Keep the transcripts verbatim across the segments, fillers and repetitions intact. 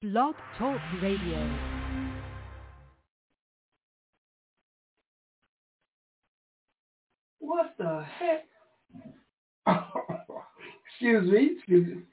Blog Talk Radio. What the heck? Excuse me, excuse me.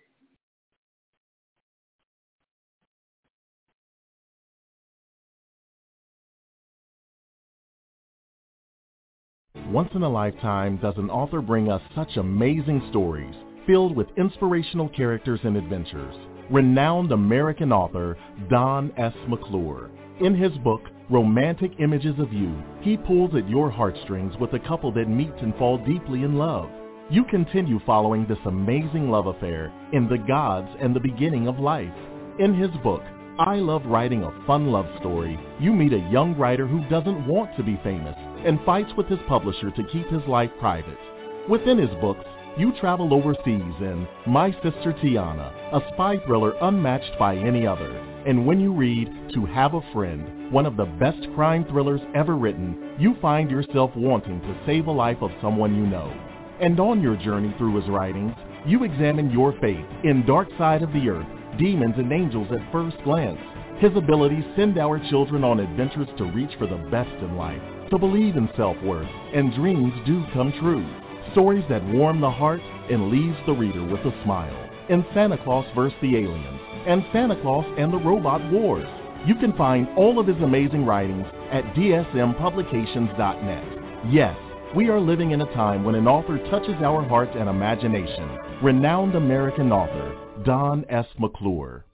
Once in a lifetime does an author bring us such amazing stories filled with inspirational characters and adventures. Renowned American author Don S. McClure. In his book, Romantic Images of You, he pulls at your heartstrings with a couple that meet and fall deeply in love. You continue following this amazing love affair in The Gods and the Beginning of Life. In his book, I Love Writing a Fun Love Story, you meet a young writer who doesn't want to be famous and fights with his publisher to keep his life private. Within his books, you travel overseas in My Sister Tiana, a spy thriller unmatched by any other. And when you read To Have a Friend, one of the best crime thrillers ever written, you find yourself wanting to save a life of someone you know. And on your journey through his writings, you examine your faith in Dark Side of the Earth, Demons and Angels at First Glance. His abilities send our children on adventures to reach for the best in life, to believe in self-worth, and dreams do come true. Stories that warm the heart and leaves the reader with a smile. In Santa Claus versus the Aliens and Santa Claus and the Robot Wars. You can find all of his amazing writings at D S M publications dot net. Yes, we are living in a time when an author touches our heart and imagination. Renowned American author Don S. McClure.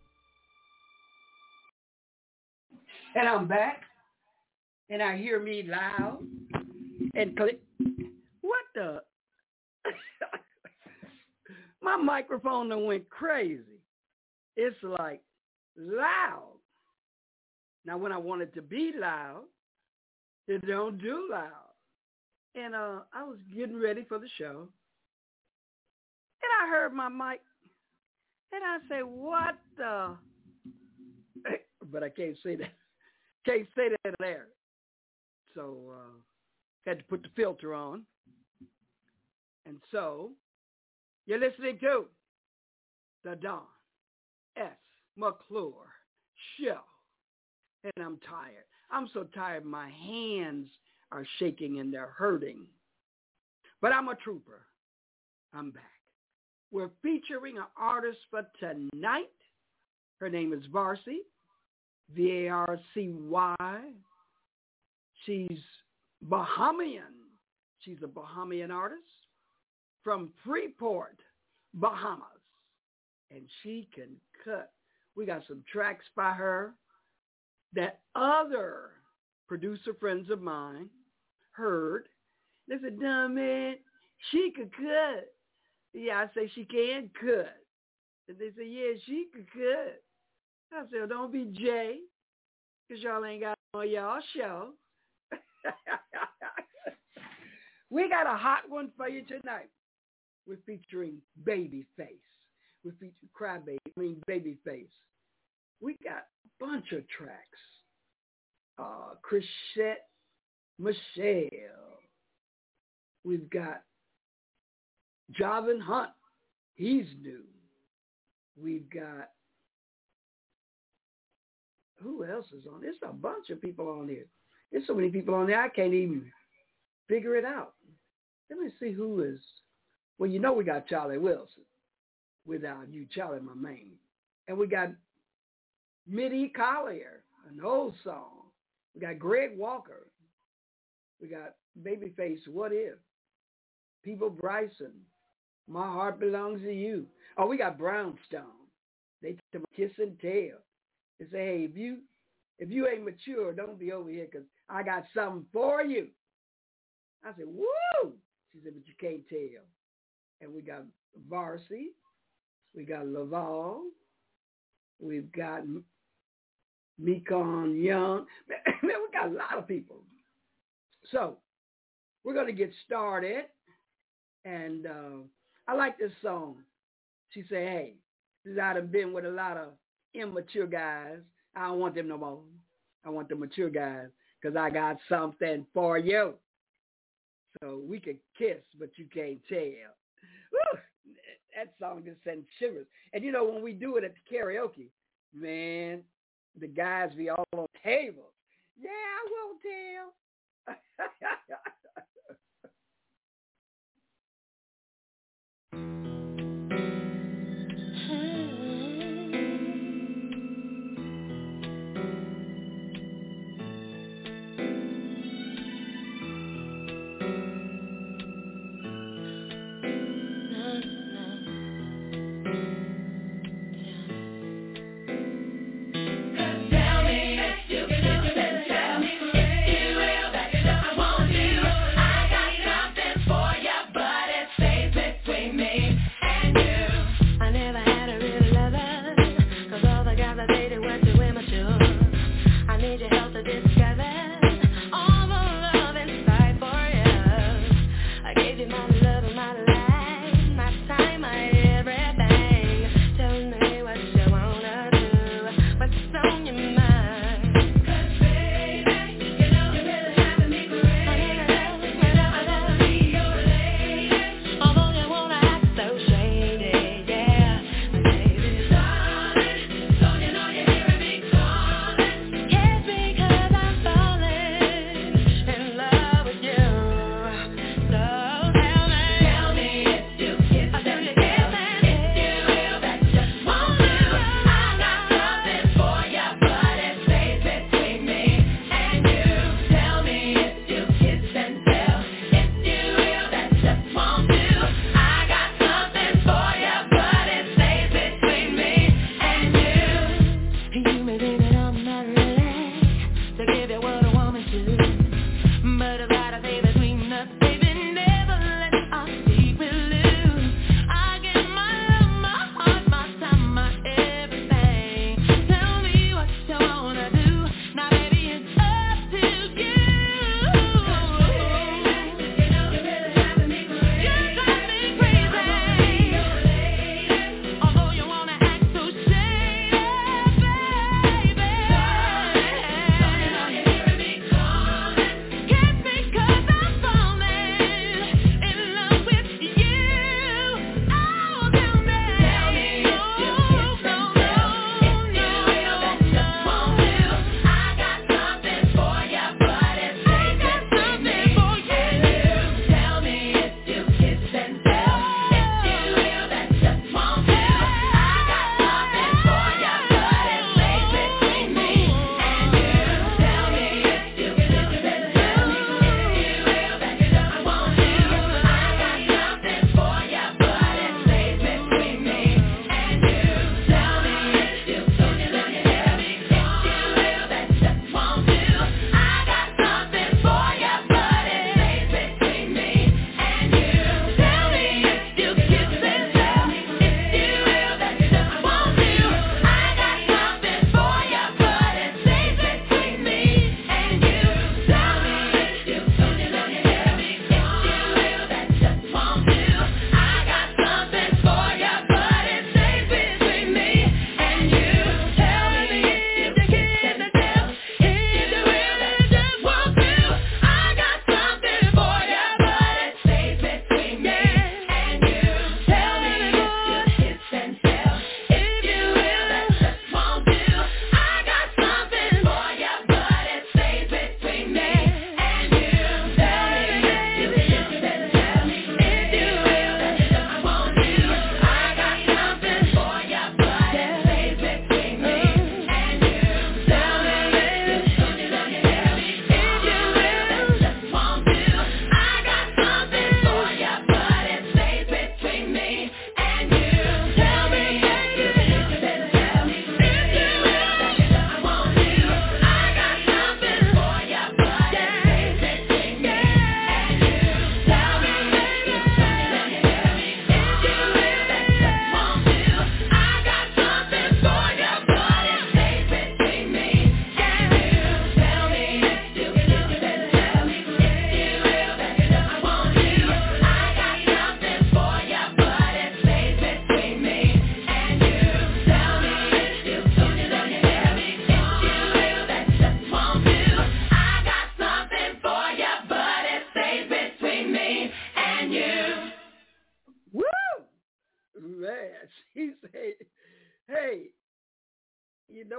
And I'm back, and I hear me loud and click. What the? My microphone done went crazy. It's like loud. Now, when I want it to be loud, it don't do loud. And uh, I was getting ready for the show, and I heard my mic, and I said, what the? But I can't say that. Can't say that there. So uh, had to put the filter on. And so you're listening to the Don S. McClure Show. And I'm tired. I'm so tired my hands are shaking and they're hurting. But I'm a trooper. I'm back. We're featuring an artist for tonight. Her name is Varcy, V A R C Y. She's Bahamian. She's a Bahamian artist from Freeport, Bahamas. And she can cut. We got some tracks by her that other producer friends of mine heard. They said, dumb man, she could cut. Yeah, I say she can cut. And they say, yeah, she could cut. I said, well, don't be Jay, because y'all ain't got on y'all show. We got a hot one for you tonight. We're featuring Babyface. We're featuring Crybaby, I mean Babyface. We got a bunch of tracks. Uh, Chrisette Michelle. We've got Javin Hunt. He's new. We've got, who else is on? There's a bunch of people on here. There's so many people on there, I can't even figure it out. Let me see who is. Well, you know we got Charlie Wilson. Without You, Charlie, my man. And we got Mitty Collier, an old song. We got Greg Walker. We got Babyface, What If? People Bryson, My Heart Belongs to You. Oh, we got Brownstone. They took a kiss and tell. They say, hey, if you if you ain't mature, don't be over here because I got something for you. I said, woo! She said, but you can't tell. And we got Varcy. We got Laval. We've got Mekon Young. Man, we got a lot of people. So we're going to get started. And uh, I like this song. She said, hey, since I've been with a lot of immature guys, I don't want them no more. I want the mature guys because I got something for you. So we can kiss, but you can't tell. Woo! That song just sends shivers. And you know, when we do it at the karaoke, Man, the guys be all on tables. Yeah, I won't tell. Baby, darling, so you know you hear me.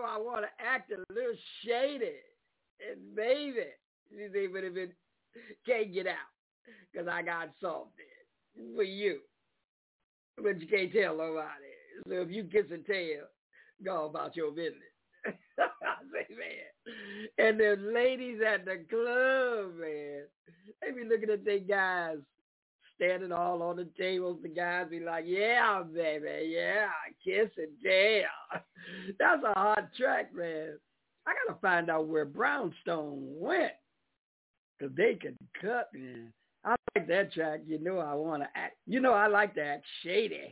I want to act a little shady and maybe, you see, but if it can't get out, because I got something for you. But you can't tell nobody. So if you kiss and tell, go about your business. I say, man. And the ladies at the club, man, they be looking at their guys standing all on the tables. The guys be like, yeah, baby, yeah, kiss and tell. That's a hot track, man. I got to find out where Brownstone went, because they can cut, man. I like that track. You know I want to act. You know I like to act shady.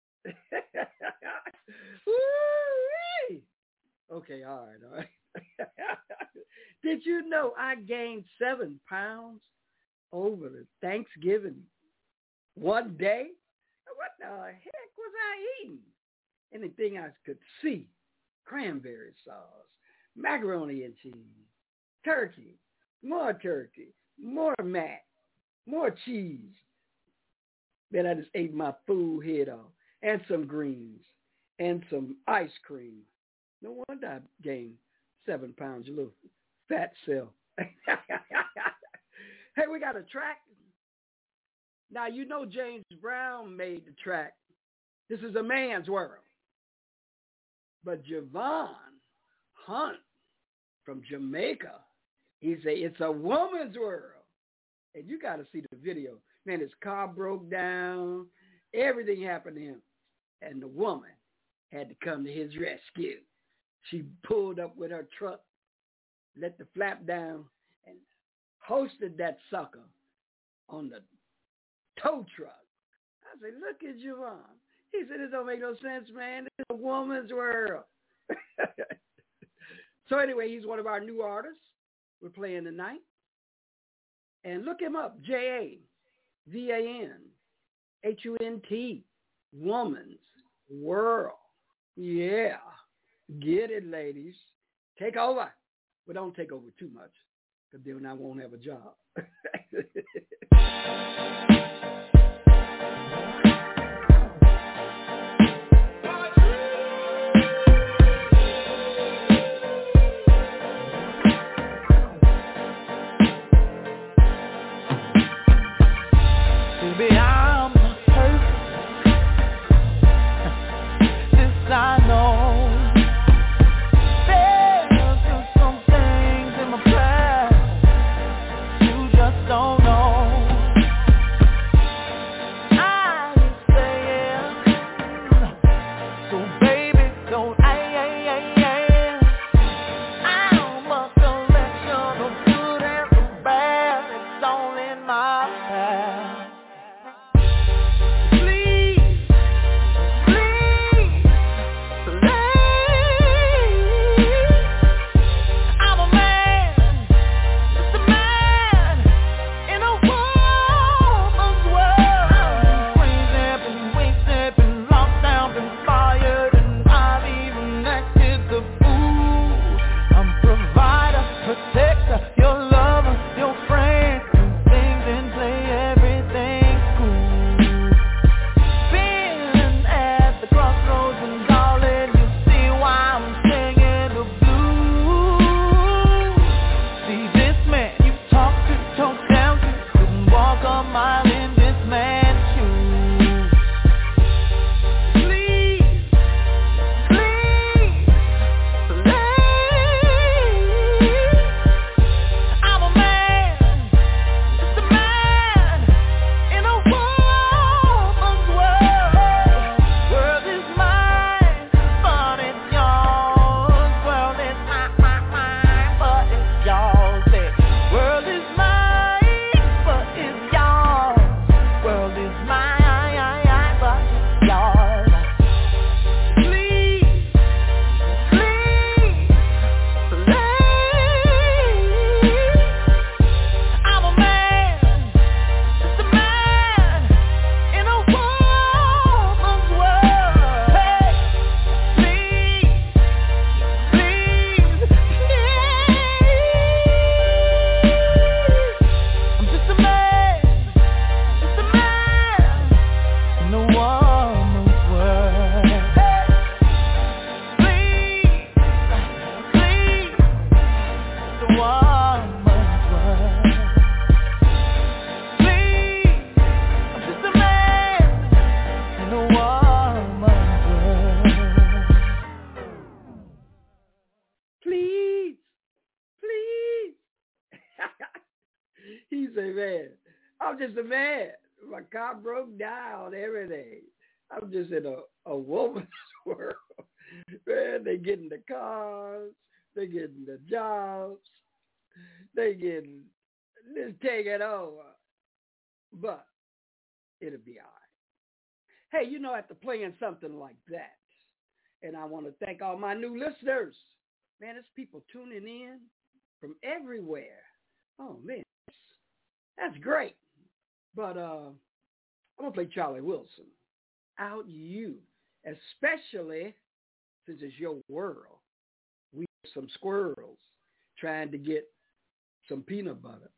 Woo-wee. Okay, all right, all right. Did you know I gained seven pounds over the Thanksgiving one day? What the heck was I eating? Anything I could see. Cranberry sauce, macaroni and cheese, turkey, more turkey, more mac, more cheese. Then I just ate my full head off, and some greens, and some ice cream. No wonder I gained seven pounds, you little fat cell. Hey, we got a track. Now, you know James Brown made the track. This is a man's world. But Javon Hunt from Jamaica, he say it's a woman's world. And you got to see the video. Man, his car broke down. Everything happened to him. And the woman had to come to his rescue. She pulled up with her truck, let the flap down, and hoisted that sucker on the tow truck. I said, look at Javon. He said, it don't make no sense, man. It's a woman's world. So anyway, he's one of our new artists. We're playing tonight. And look him up, J A V A N H U N T, Woman's World. Yeah. Get it, ladies. Take over. But don't take over too much, because then I won't have a job. Baby, I'm hurt. This I know. Don't know. say, man, I'm just a man. My car broke down, everything. I'm just in a, a woman's world. Man, they getting the cars, they getting the jobs, they getting this taking over. But it'll be all right. Hey, you know, after playing something like that, and I want to thank all my new listeners. Man, there's people tuning in from everywhere. Oh, man, that's great. But uh, I'm going to play Charlie Wilson, Out You, especially since it's your world. We have some squirrels trying to get some peanut butter.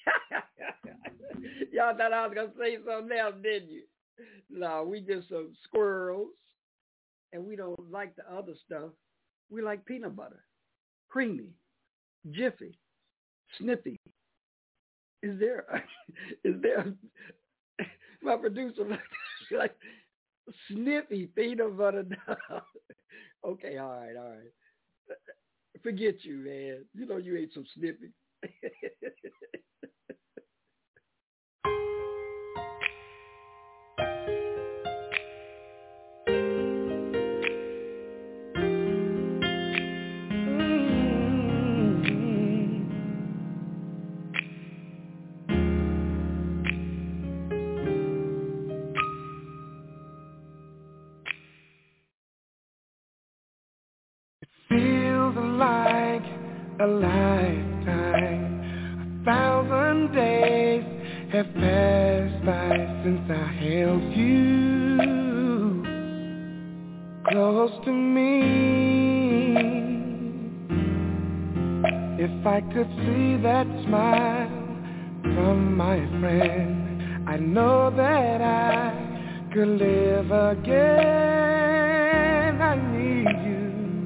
Y'all thought I was going to say something else, didn't you? No, we just some squirrels, and we don't like the other stuff. We like peanut butter, creamy, jiffy, sniffy. Is there, is there, my producer like, like sniffy peanut butter? Okay, all right, all right. Forget you, man. You know you ate some sniffy. A lifetime, a thousand days have passed by since I held you close to me. If I could see that smile from my friend, I know that I could live again. I need you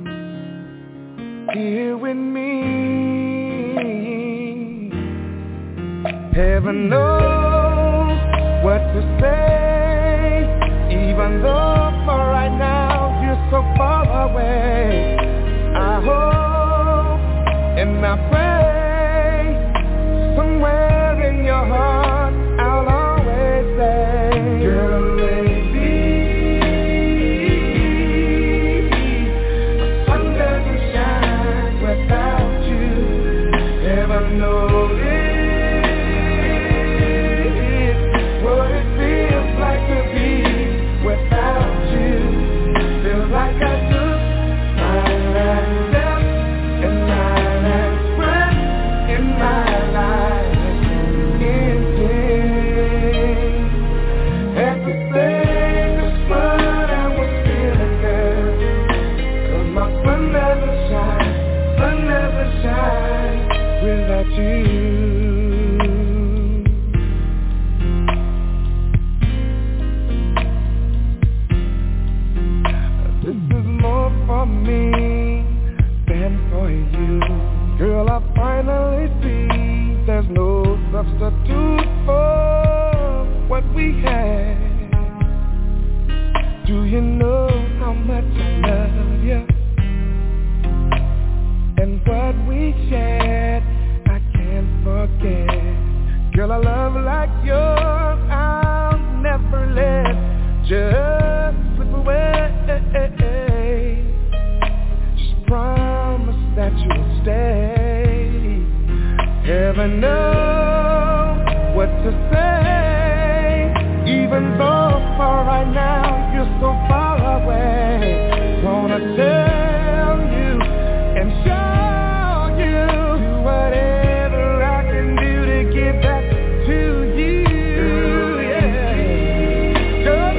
here with me. Heaven knows what to say, even though for right now you're so far away. I hope and I pray somewhere in your heart I'll always say, girl, substitute for what we had. Do you know how much I love you? And what we shared, I can't forget. Girl, a love like yours, I'll never let just slip away. Just promise that you'll stay. Heaven knows what to say, even though for right now you're so far away. Wanna tell you and show you, do whatever I can do to get back to you. Yeah, girl,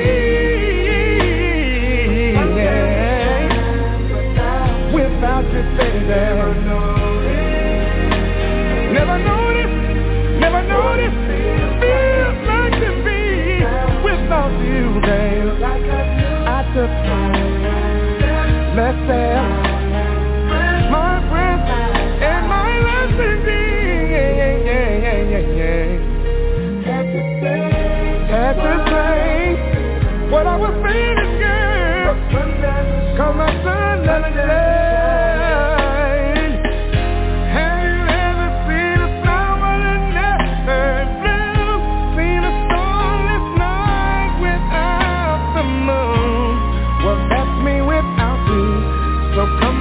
yeah. Without you, baby, never noticed, never noticed, never noticed. Feels like to be without you, babe. I took time, let's say, my friend and my last indeed. Yeah, yeah, yeah, yeah, yeah. Had to say, had to say what I was saying, girl. Cause my son never said. Have you ever seen a flower in there?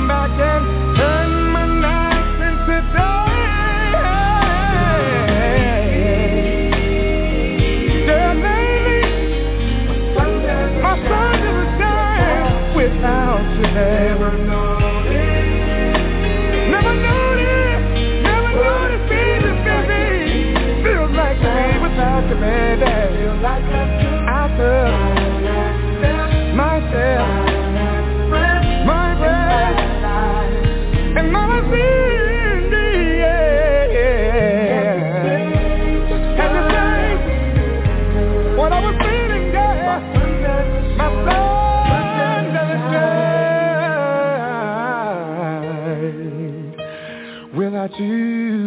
come back and turn my nights into days. Yeah, lately, my Sunday was dying without you there. Never noticed, never noticed, never noticed being this busy. Feels like me without you, baby. Feels like I could myself, my breath, and my sin, yeah. And the same, what I was feeling, yeah, my son never died without you.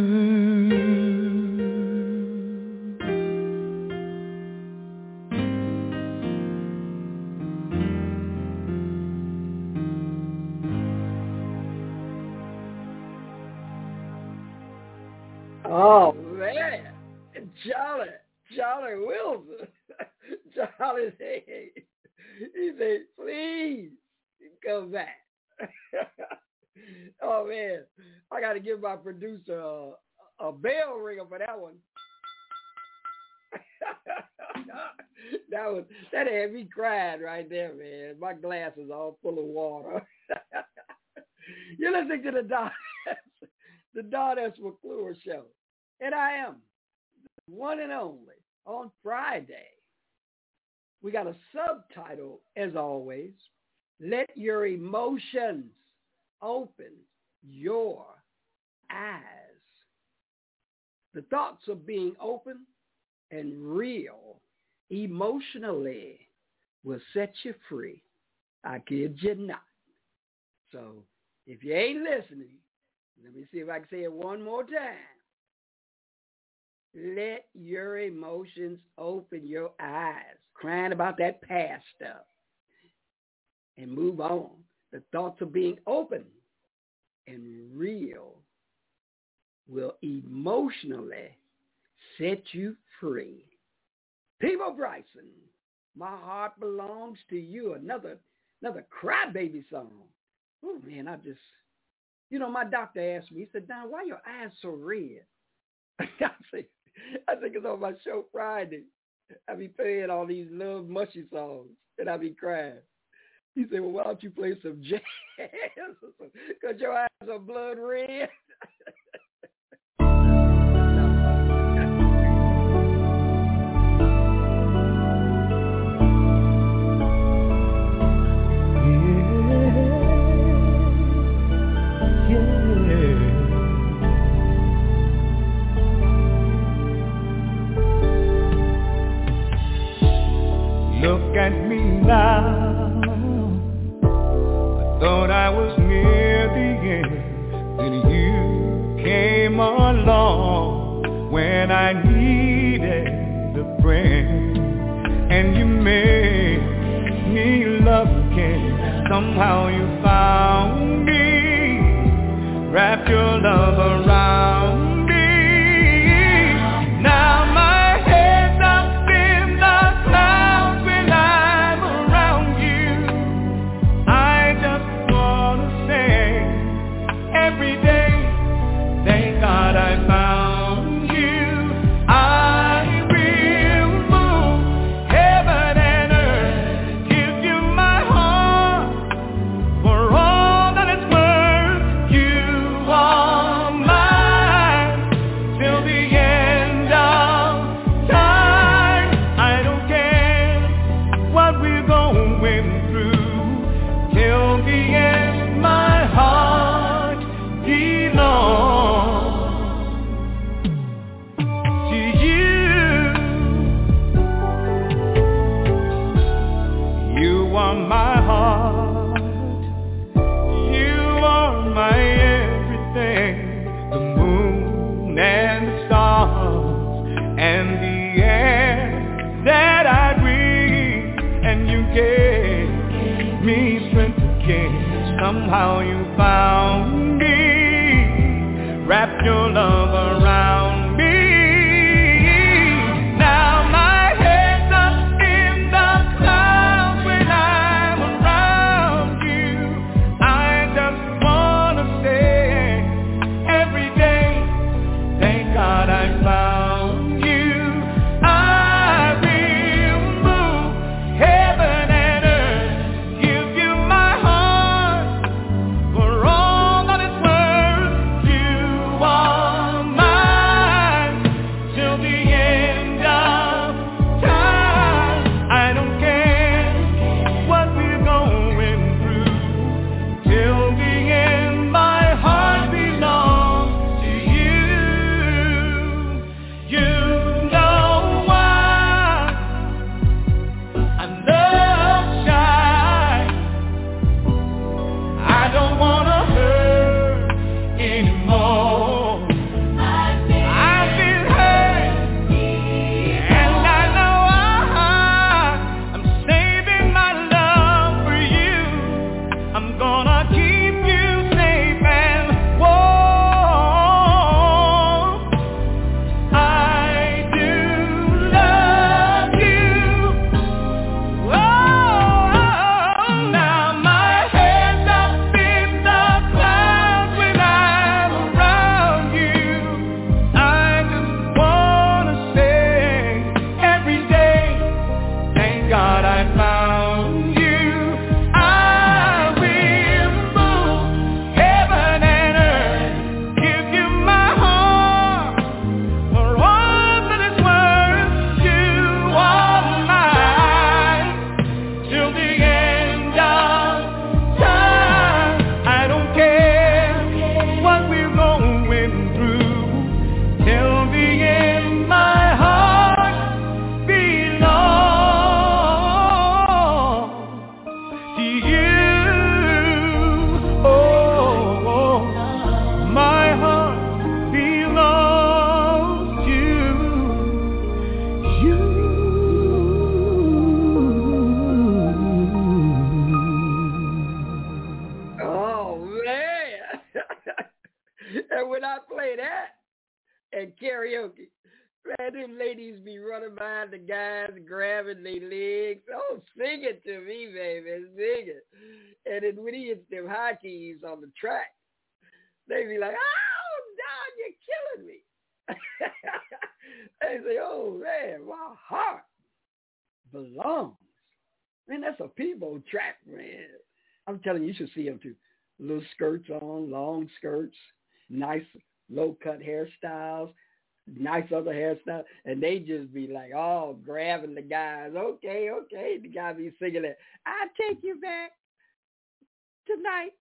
Oh, man. Charlie, Charlie Wilson. Charlie said, he said, please come back. Oh, man. I got to give my producer a, a bell ringer for that one. that was that had me crying right there, man. My glass is all full of water. You're listening to the Don, the Don S. McClure Show. And I am the one and only on Friday. We got a subtitle, as always. Let your emotions open your eyes. The thoughts of being open and real emotionally will set you free. I kid you not. So if you ain't listening, let me see if I can say it one more time. Let your emotions open your eyes. Crying about that past stuff. And move on. The thoughts of being open and real will emotionally set you free. Peabo Bryson, My Heart Belongs to You. Another another crybaby song. Oh, man, I just, you know, my doctor asked me, he said, Don, why your eyes so red? I think, I think it's on my show Friday. I be playing all these love mushy songs, and I be crying. He said, well, why don't you play some jazz? Because your eyes are blood red. Look at me now. I thought I was near the end. Then you came along when I needed a friend. And you made me love again. Somehow you found me. Wrapped your love around me. Now my somehow you found me, wrapped your love around me. Now my head's up in the clouds when I'm around you. I just want And when I play that and karaoke, man, them ladies be running behind the guys, grabbing their legs. Oh, sing it to me, baby, sing it. And then when he hits them high keys on the track, they be like, oh, Don, you're killing me. They say, oh, man, my heart belongs. Man, that's a Peabo track, man. I'm telling you, you should see them too. Little skirts on, long skirts, nice low-cut hairstyles, nice other hairstyles, and they just be like, oh, grabbing the guys. Okay, okay. The guy be singing that, I'll take you back tonight.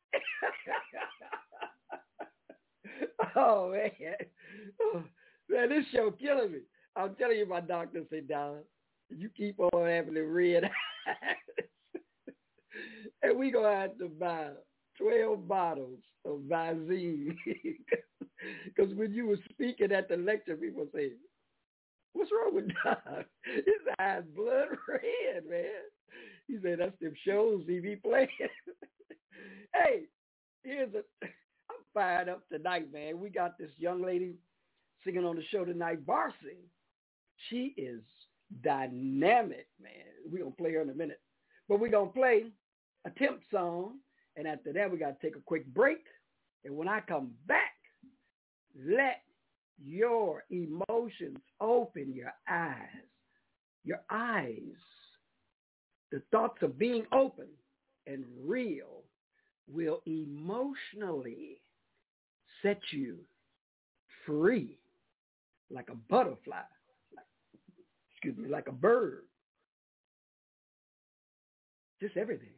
Oh, man. Oh, man, this show killing me. I'm telling you, my doctor said, Don, you keep on having the red eyes, and we going to have to buy twelve bottles of Visine. Because when you were speaking at the lecture, people say, what's wrong with Don? His eyes blood red, man. He said, that's them shows he be playing. Hey, here's a, I'm fired up tonight, man. We got this young lady singing on the show tonight, Barcy. She is dynamic, man. We're going to play her in a minute. But we're going to play a temp song, and after that, we got to take a quick break. And when I come back, let your emotions open your eyes. Your eyes. The thoughts of being open and real will emotionally set you free like a butterfly. Like, excuse me, like a bird. Just everything.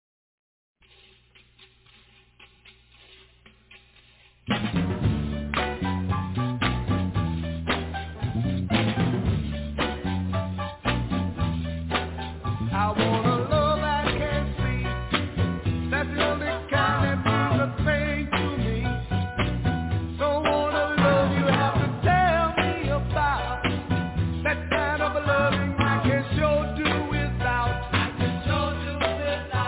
I want a love I can't see. That's the only kind that means a thing to me. Don't want a love you have to tell me about. That kind of a loving I can sure do without. I can sure do without.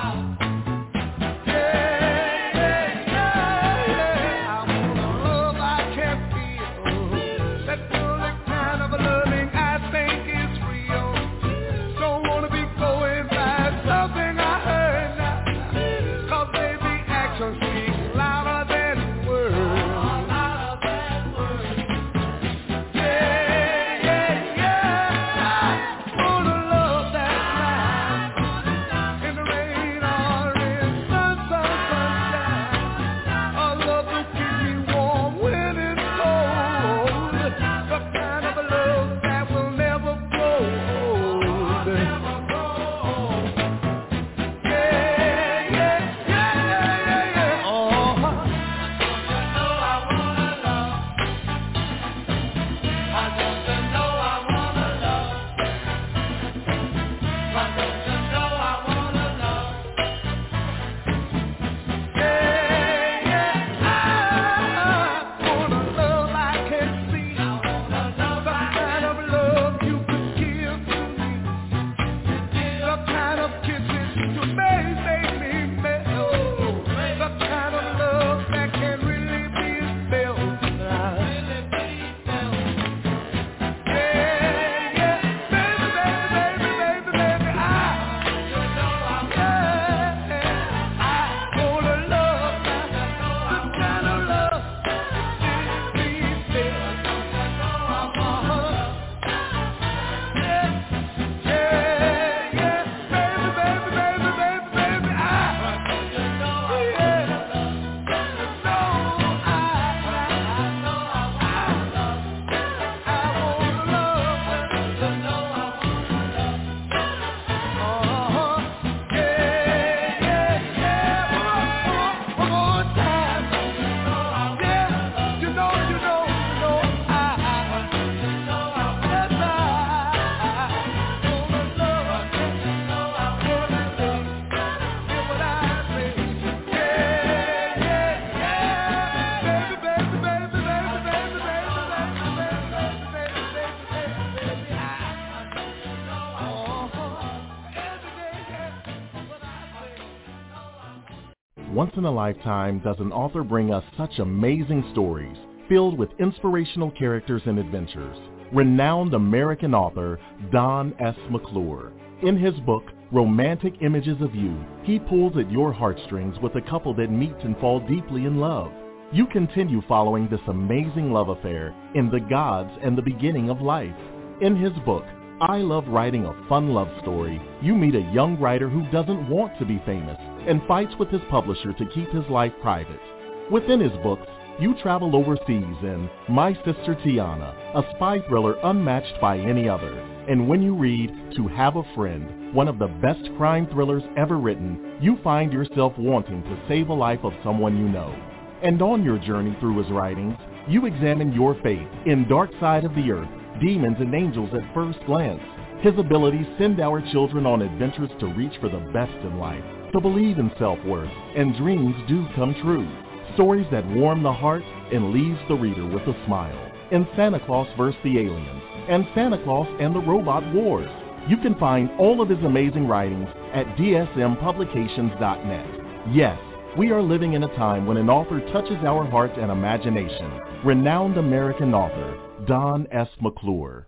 Once in a lifetime does an author bring us such amazing stories filled with inspirational characters and adventures. Renowned American author Don S. McClure. In his book, Romantic Images of You, he pulls at your heartstrings with a couple that meet and fall deeply in love. You continue following this amazing love affair in The Gods and the Beginning of Life. In his book, I Love Writing a Fun Love Story, you meet a young writer who doesn't want to be famous and fights with his publisher to keep his life private. Within his books, you travel overseas in My Sister Tiana, a spy thriller unmatched by any other. And when you read To Have a Friend, one of the best crime thrillers ever written, you find yourself wanting to save a life of someone you know. And on your journey through his writings, you examine your faith in Dark Side of the Earth, Demons and Angels at First Glance. His abilities send our children on adventures to reach for the best in life, to believe in self-worth, and dreams do come true. Stories that warm the heart and leaves the reader with a smile. In Santa Claus versus the Aliens and Santa Claus and the Robot Wars. You can find all of his amazing writings at D S M publications dot net. Yes, we are living in a time when an author touches our hearts and imagination. Renowned American author, Don S. McClure.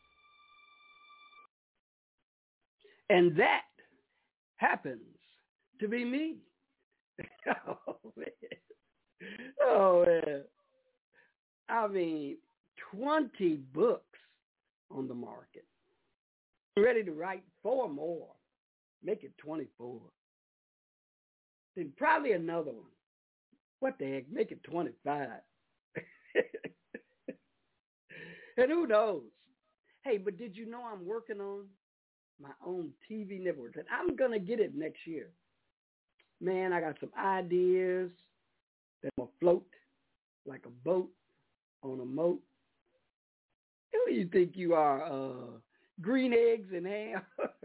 And that happens to be me. Oh, man. Oh, man. I mean, twenty books on the market. I'm ready to write four more. Make it twenty-four. Then probably another one. What the heck? Make it twenty-five. And who knows? Hey, but did you know I'm working on my own T V network? And I'm going to get it next year. Man, I got some ideas that will float like a boat on a moat. Who do you think you are? Uh, green eggs and ham?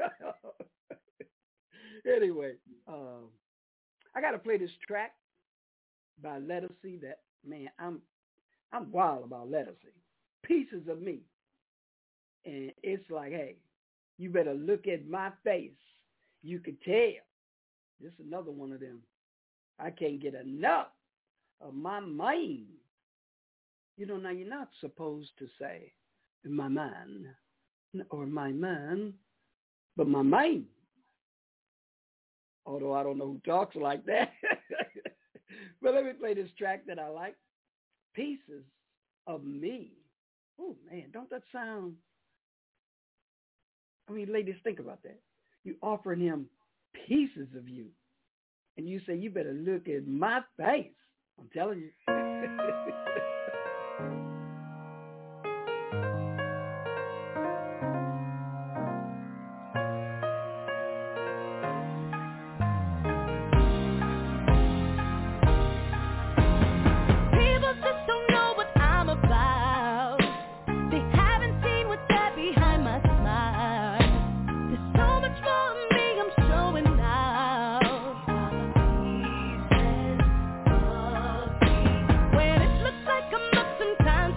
Anyway, uh, I got to play this track by Lettucey. That, man, I'm I'm wild about Lettucey. Pieces of Me. And it's like, hey, you better look at my face. You could tell. This is another one of them. I can't get enough of my mind. You know, now you're not supposed to say my man or my man, but my mind. Although I don't know who talks like that. But let me play this track that I like. Pieces of Me. Oh, man, don't that sound... I mean, ladies, think about that. You offering him pieces of you. And you say, you better look at my face. I'm telling you. Sometimes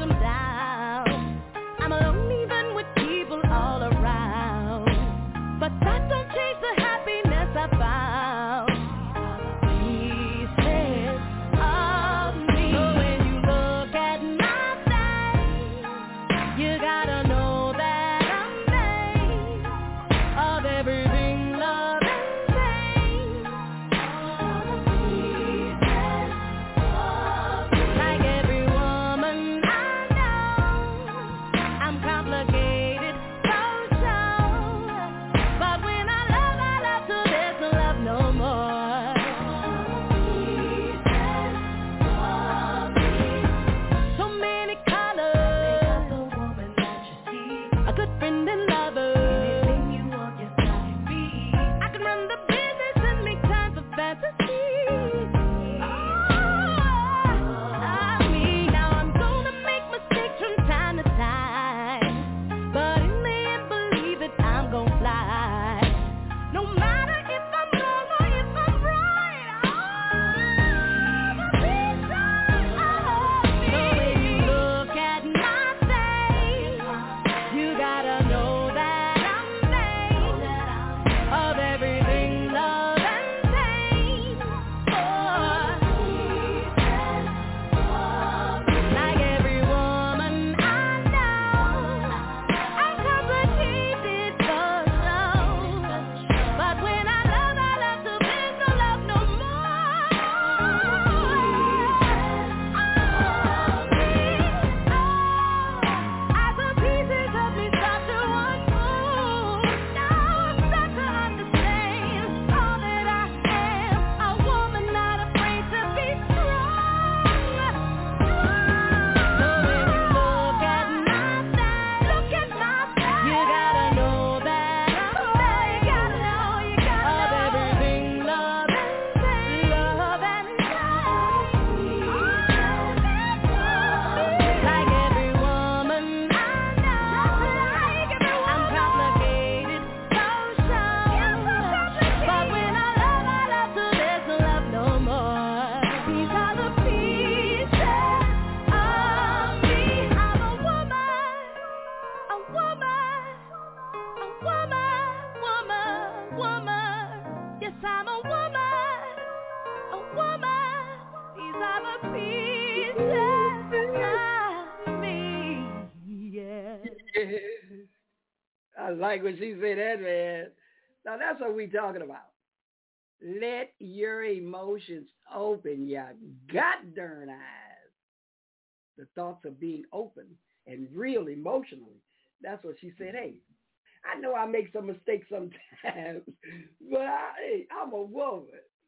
like when she said that, man. Now, that's what we talking about. Let your emotions open your goddamn eyes. The thoughts of being open and real emotionally. That's what she said. Hey, I know I make some mistakes sometimes, but I, hey, I'm a woman.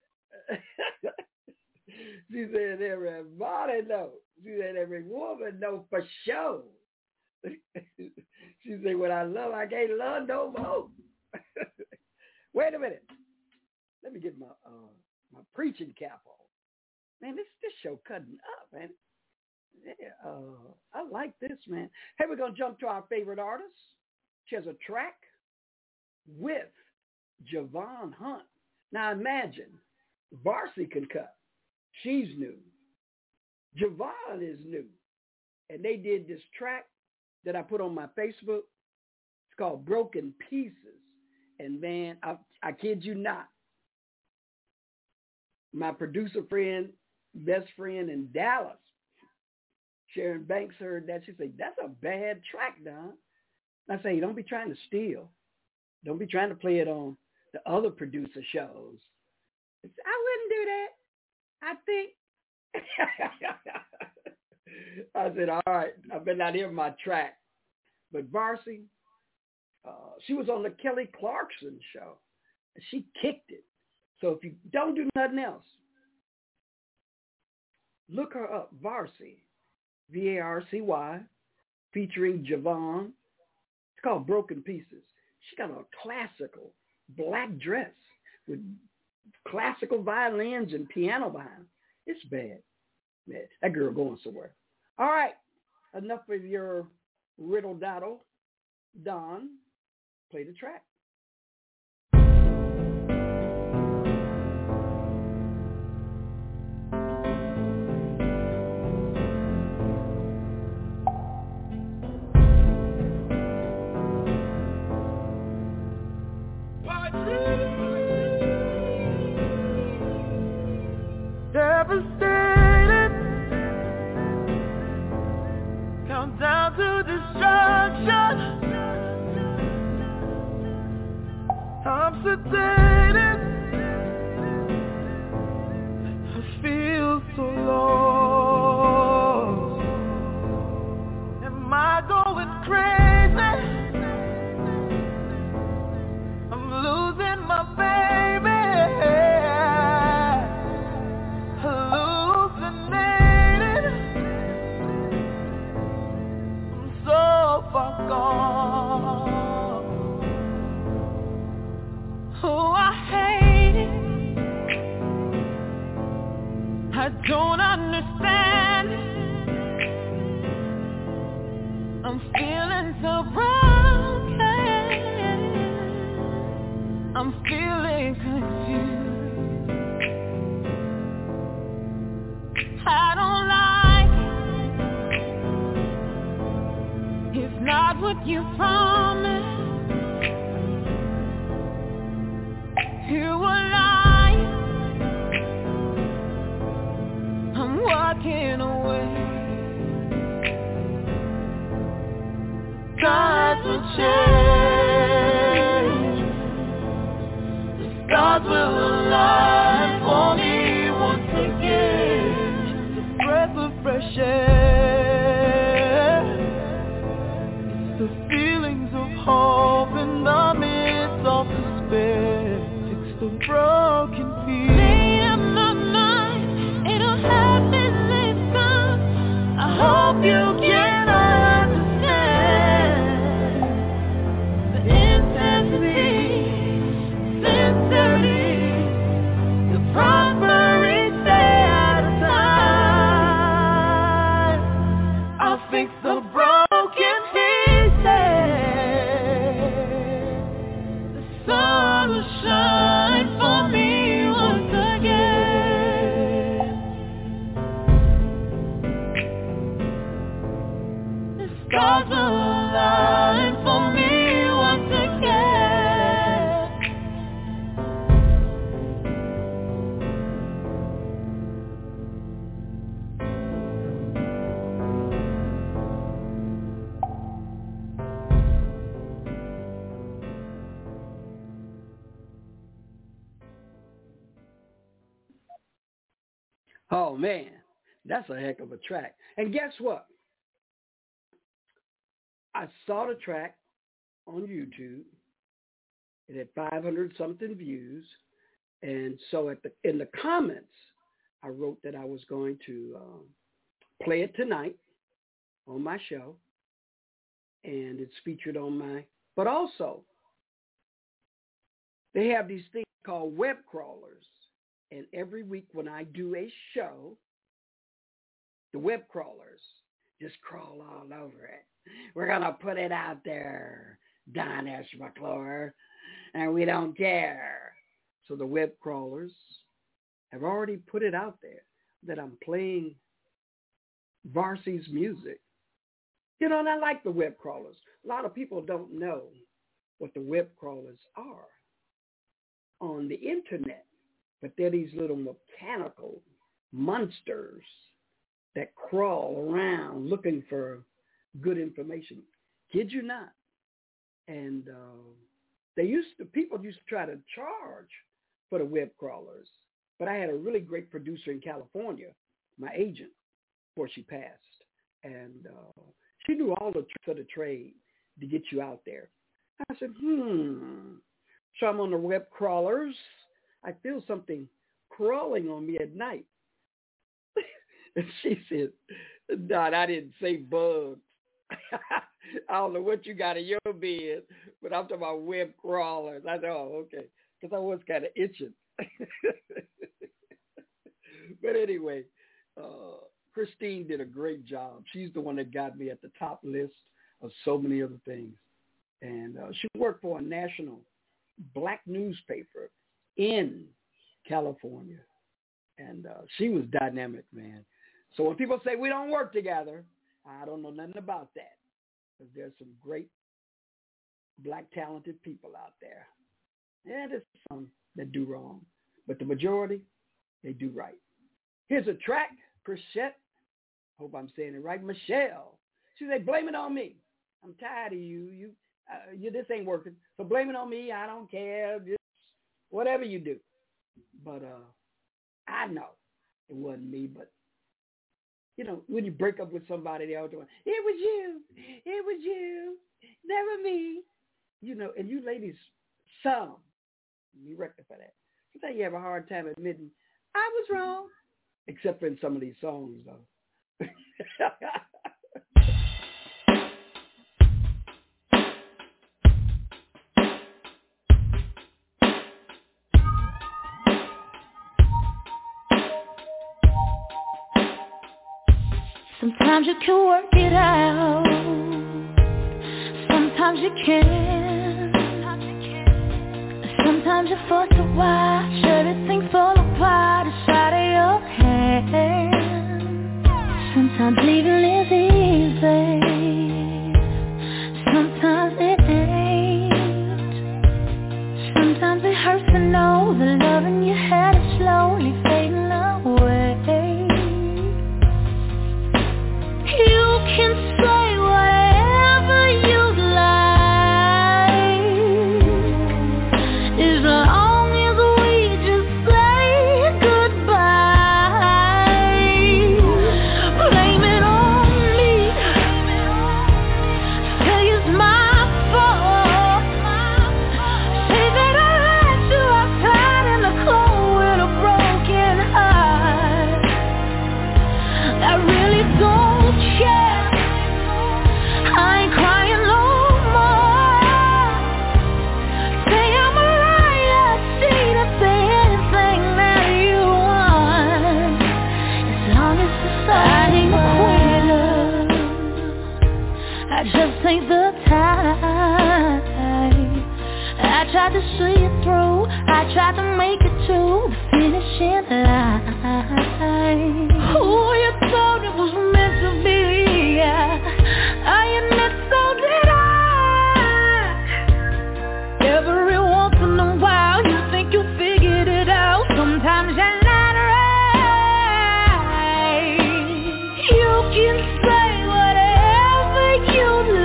She said everybody knows. She said every woman knows for sure. She said, when I love, I can't love no more. Wait a minute. Let me get my uh, my preaching cap on. Man, this this show cutting up, man. Yeah, uh, I like this, man. Hey, we're going to jump to our favorite artist. She has a track with Javon Hunt. Now imagine, Varsity can cut. She's new. Javon is new. And they did this track that I put on my Facebook. It's called Broken Pieces. And man, I, I kid you not, my producer friend, best friend in Dallas, Sharon Banks, heard that. She said, that's a bad track, Don. I say, don't be trying to steal. Don't be trying to play it on the other producer shows. I wouldn't do that. I think. I said, all right, I better not hear my track. But Varsity, uh, she was on the Kelly Clarkson show, and she kicked it. So if you don't do nothing else, look her up, Varsity, V A R C Y, featuring Javon. It's called Broken Pieces. She got a classical black dress with classical violins and piano behind. It's bad. Man, that girl going somewhere. All right, enough of your riddle daddle. Don, play the track. Devastated, count down to destruction. I'm sedated, I feel so lost. Am I going crazy? I'm losing my baby. Oh, I hate it. I don't understand it. I'm feeling so broken. I'm feeling confused. I don't like it. It's not what you promised. You were lying. I'm walking away. God will change. The stars will align for me once again. Just a breath of fresh air. It's the feelings of hope in the midst of despair. The broken piece. Made up my mind, it'll happen this time. I hope you can understand the intensity, sincerity, the prosperity stay out of time. I'll fix the broken pieces. The sun will shine for me once again. The stars will align for me once again. Oh, man, that's a heck of a track. And guess what? I saw the track on YouTube. It had five hundred something views. And so at the in the comments, I wrote that I was going to um, play it tonight on my show. And it's featured on my, but also they have these things called web crawlers. And every week when I do a show, the web crawlers just crawl all over it. We're going to put it out there, Don S. McClure, and we don't care. So the web crawlers have already put it out there that I'm playing Varsi's music. You know, and I like the web crawlers. A lot of people don't know what the web crawlers are on the internet, but they're these little mechanical monsters that crawl around looking for good information. Kid you not. And uh, they used to, people used to try to charge for the web crawlers, but I had a really great producer in California, my agent, before she passed, and uh, she knew all the tricks of the trade to get you out there. I said, hmm. So I'm on the web crawlers. I feel something crawling on me at night. And she said, Don, I didn't say bugs. I don't know what you got in your bed, but I'm talking about web crawlers. I said, oh, okay, because I was kind of itching. But anyway, uh, Christine did a great job. She's the one that got me at the top list of so many other things. And uh, she worked for a national black newspaper in California. And uh, she was dynamic, man. So when people say we don't work together, I don't know nothing about that. Because there's some great black talented people out there. Yeah, there's some that do wrong. But the majority, they do right. Here's a track, Chrisette. Hope I'm saying it right. Michelle. She said, blame it on me. I'm tired of you. You, uh, you. This ain't working. So blame it on me. I don't care. Just whatever you do. But uh, I know it wasn't me. But, you know, when you break up with somebody, they all doing, it was you. It was you. Never me. You know, and you ladies, some, you rectify that. Sometimes you have a hard time admitting, I was wrong. Except for in some of these songs, though. Sometimes you can work it out. Sometimes you can't. Sometimes you're forced to watch everything fall apart inside of your head. Sometimes leaving is easy. Sometimes it ain't. Sometimes it hurts to know the loving you had is slowly fading away. You can say whatever you like, as long as we just say goodbye. Blame it on me, say it's my fault. Say that I let you outside in the cold with a broken heart. I really don't. I ain't crying no more. Say I'm a liar, cheater, say anything that you want. As long as it's I ain't a quitter, I just ain't the type. I tried to see it through, I tried to make it to the finishing line. Who you thought it was meant to be? I admit so did I. Every once in a while you think you figured it out. Sometimes you're not right. You can say whatever you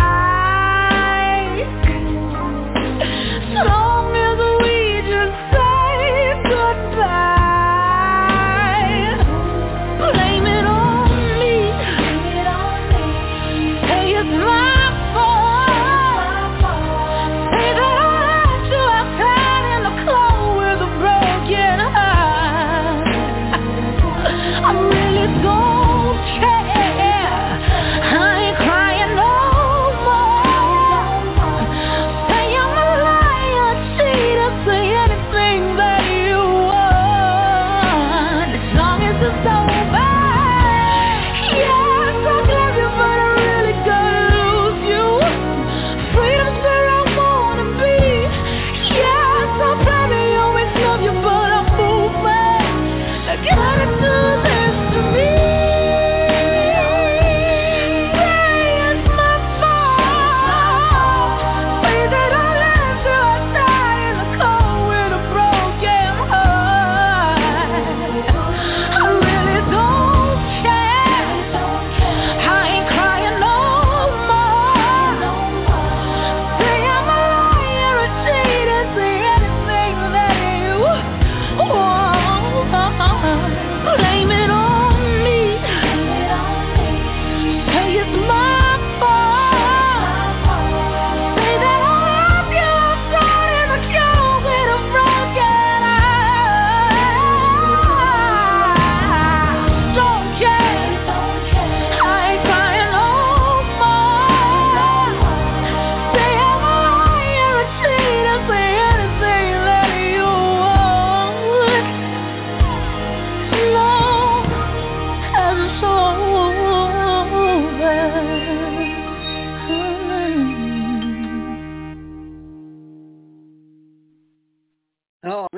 like, as long as we just say goodbye.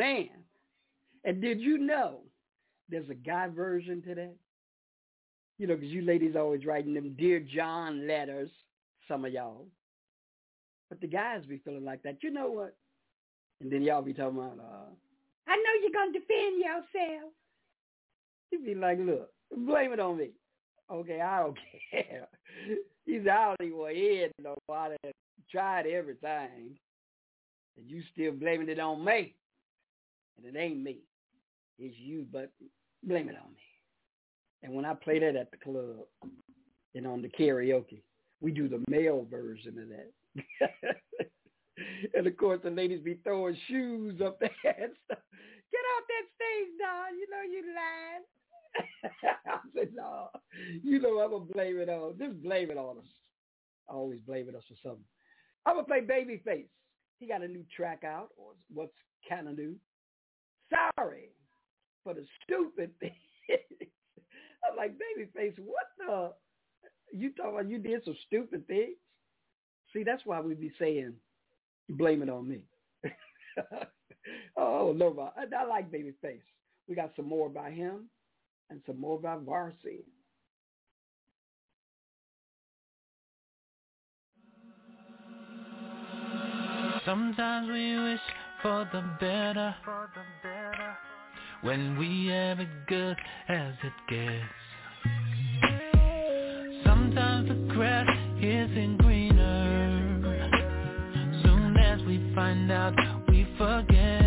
man. And did you know there's a guy version to that? You know, because you ladies always writing them Dear John letters, some of y'all. But the guys be feeling like that. You know what? And then y'all be talking about, uh, I know you're going to defend yourself. You be like, look, blame it on me. Okay, I don't care. He's out of your head. No, I done tried everything. And you still blaming it on me. And it ain't me. It's you, but blame it on me. And when I play that at the club and on the karaoke, we do the male version of that. And, of course, the ladies be throwing shoes up there and stuff. Get off that stage, Don. You know you lying. I said, no. You know I'm going to blame it on. Just blame it on us. I always blame it on us for something. I'm going to play Babyface. He got a new track out, or what's kind of new. Sorry for the stupid thing. I'm like, Babyface, what the? You talking about you did some stupid things? See, that's why we be saying, blame it on me. Oh, no, I, I like Babyface. We got some more by him and some more by Varsity. Sometimes we wish for the better, when we have it good as it gets. Sometimes the grass isn't greener. Soon as we find out, we forget.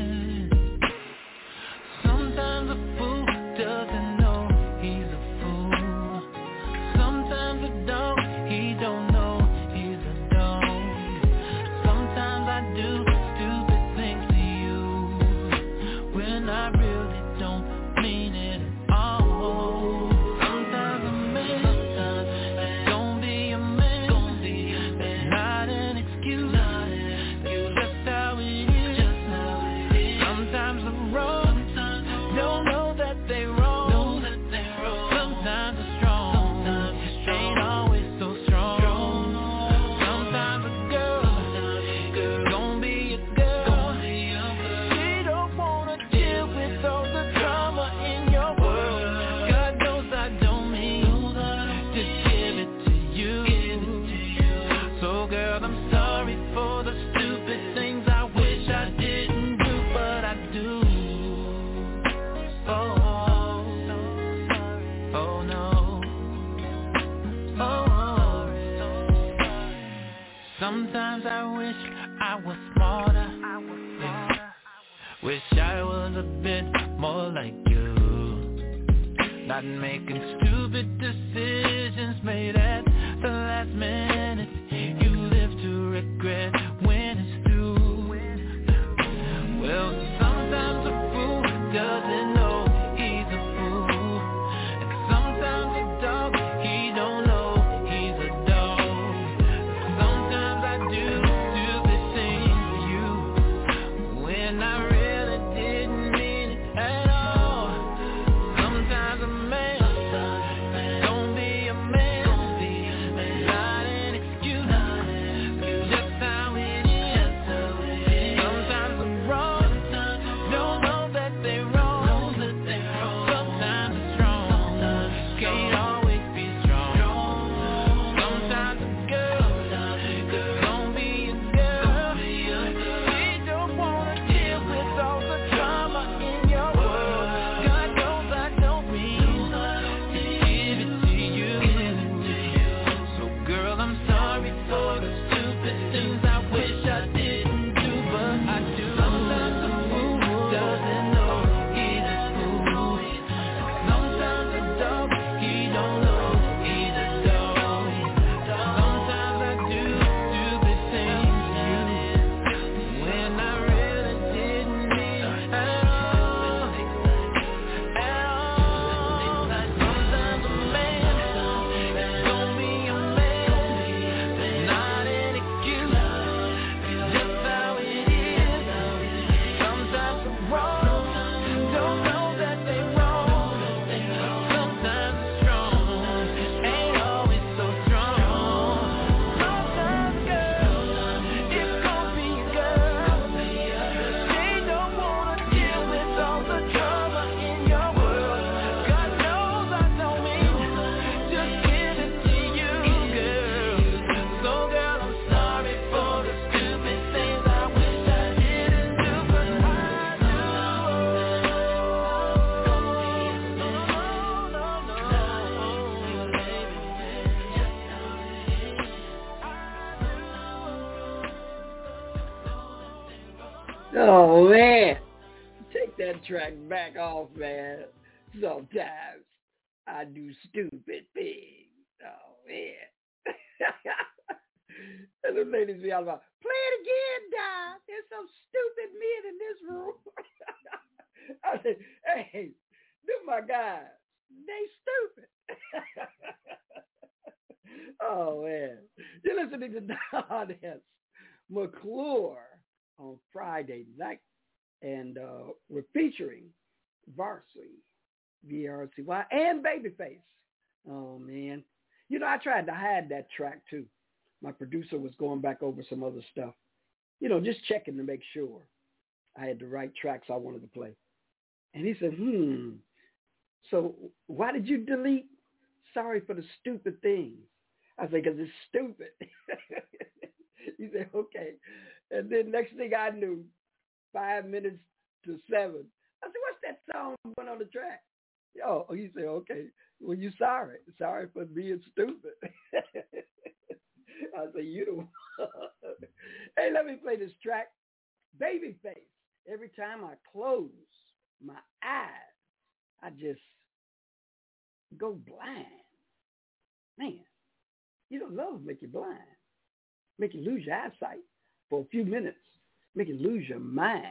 Sometimes a fool doesn't know he's a fool. Sometimes a dog, he don't know he's a dog. Sometimes I do stupid things to you when I really don't mean it at all. Sometimes a man, don't be a man, not an excuse. It's just how it is. Sometimes I'm wrong, don't know that they wrong. Sometimes I'm strong, ain't always so strong. Sometimes a girl, gon' be a girl. She don't wanna deal with all the drama in your world. God knows I don't mean to give it to you. So girl, I'm sorry for the stupid things I wish I didn't do, but I do. Oh, oh no. Oh, sometimes I wish I was smarter. Yeah. Wish I was a bit more like you. Not making stupid decisions made at the last minute. You live to regret when it's through. Well, sometimes a fool doesn't know he's a fool. And sometimes a dog, he don't know he's a dog. Sometimes I do stupid things to you when I really didn't mean it at all. Sometimes a man, don't be a man, not an excuse. Just how Oh, man. Take that track back off, man. Sometimes I do stupid things. Oh, man. And the ladies be all about, play it again, Don. There's some stupid men in this room. I said, hey, they're my guys. They stupid. Oh, man. You're listening to Don S. McClure on Friday night. And uh, we're featuring Varsity, V R C Y, and Babyface. Oh, man. You know, I tried to hide that track, too. My producer was going back over some other stuff. You know, just checking to make sure I had the right tracks I wanted to play. And he said, hmm, so why did you delete Sorry for the Stupid Things? I said, because it's stupid. He said, okay. And then next thing I knew, five minutes to seven, I said, what's that song went on the track? Oh, he said, okay, well, you sorry. Sorry for being stupid. I said, you don't. Hey, let me play this track. Babyface. Every time I close my eyes, I just go blind. Man, you know, love make you blind. Make you lose your eyesight for a few minutes. Make you lose your mind.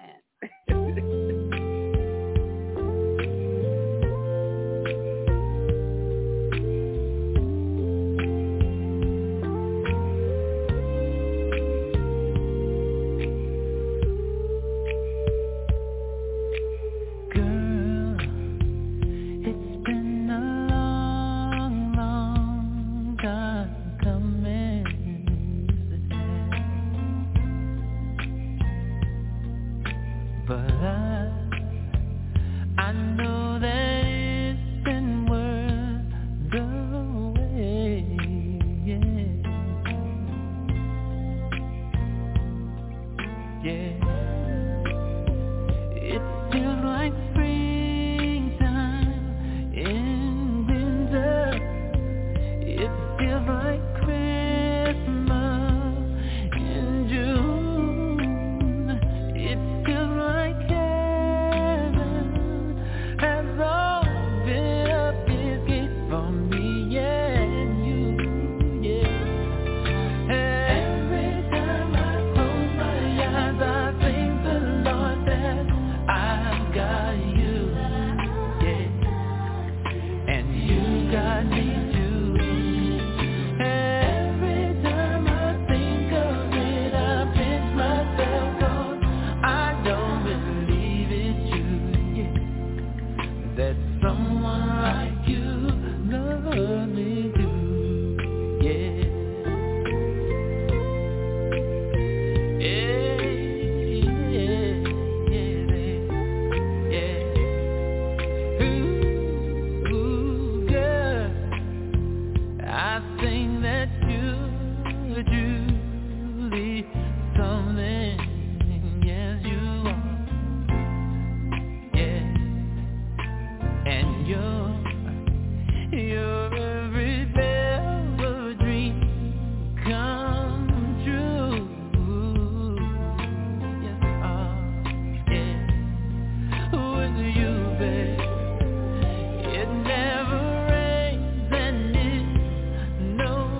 No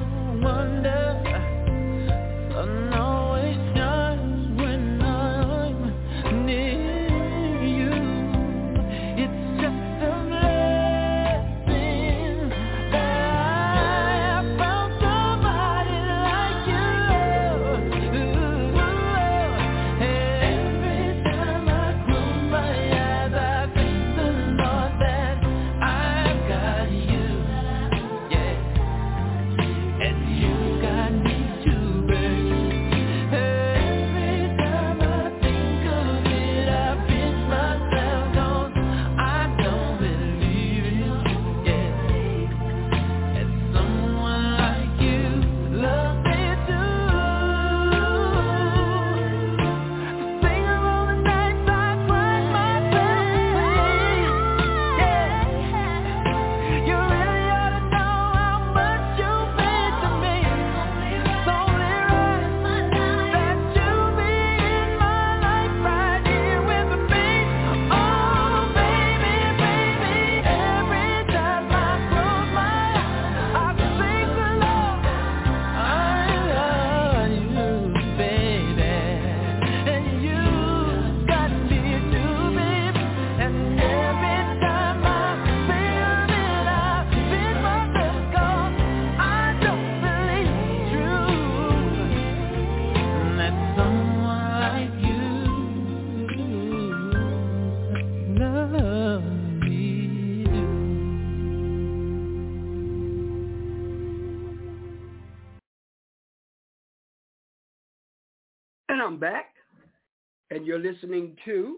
I'm back, and you're listening to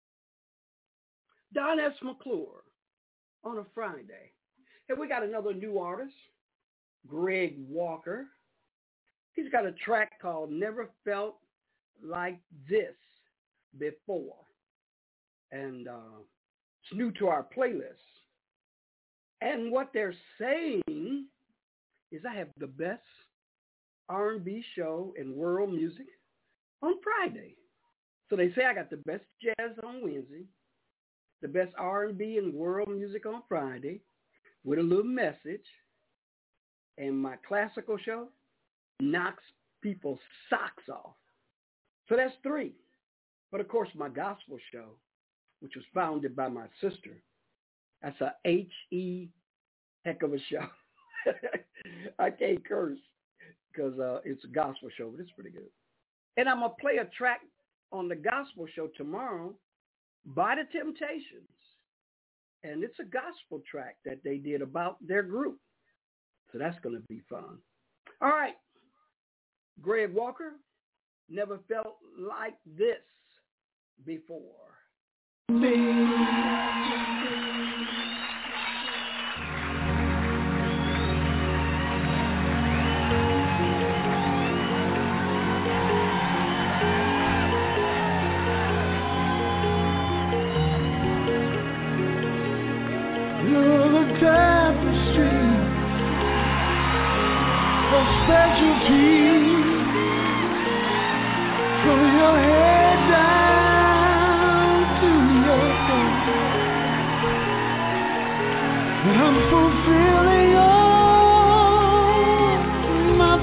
Don S. McClure on a Friday. And we got another new artist, Greg Walker. He's got a track called Never Felt Like This Before. And uh, it's new to our playlist. And what they're saying is I have the best R and B show in world music on Friday. So they say I got the best jazz on Wednesday, the best R and B and world music on Friday with a little message, and my classical show knocks people's socks off. So that's three. But of course, my gospel show, which was founded by my sister, that's a H E heck of a show. I can't curse because uh, it's a gospel show, but it's pretty good. And I'm going to play a track on the gospel show tomorrow by the Temptations. And it's a gospel track that they did about their group. So that's going to be fun. All right. Greg Walker, Never Felt Like This Before. Specialty from your head down to your feet, and I'm fulfilling all my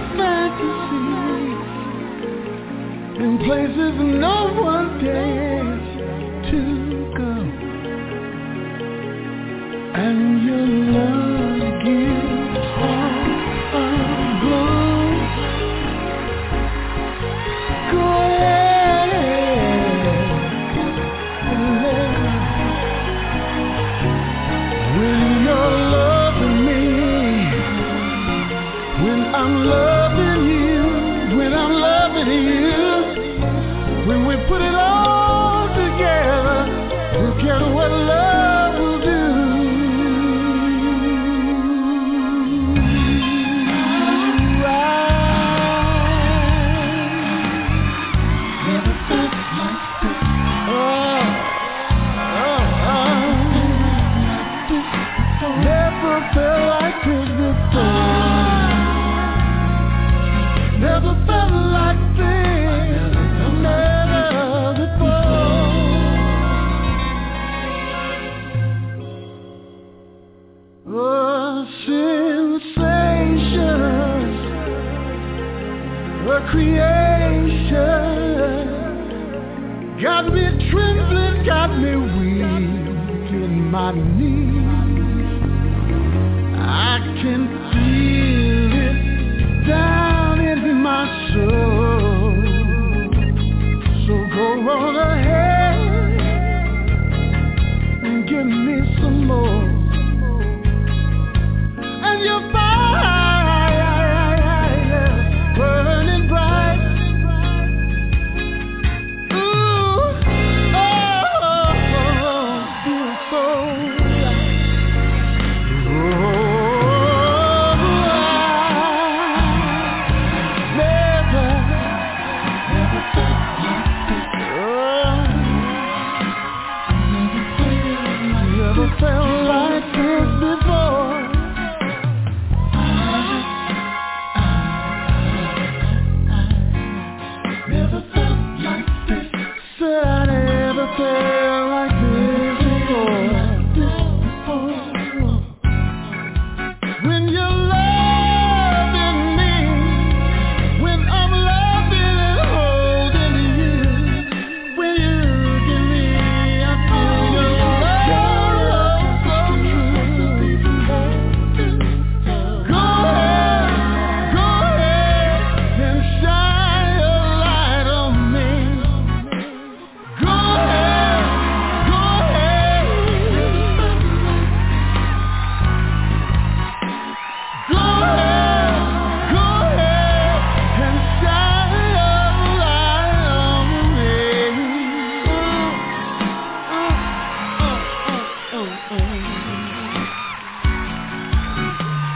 fantasies in places no one dares to go, and your love gives all. Put it all together, look at what love will do. Never felt like this. Oh, oh, oh. Never felt like this before. Never felt like this. Creation got me trembling, got me weak in my knees. I can feel it down in my soul. So go on ahead and give me some more, and you'll find burning bright. Ooh, oh, oh, oh, so right.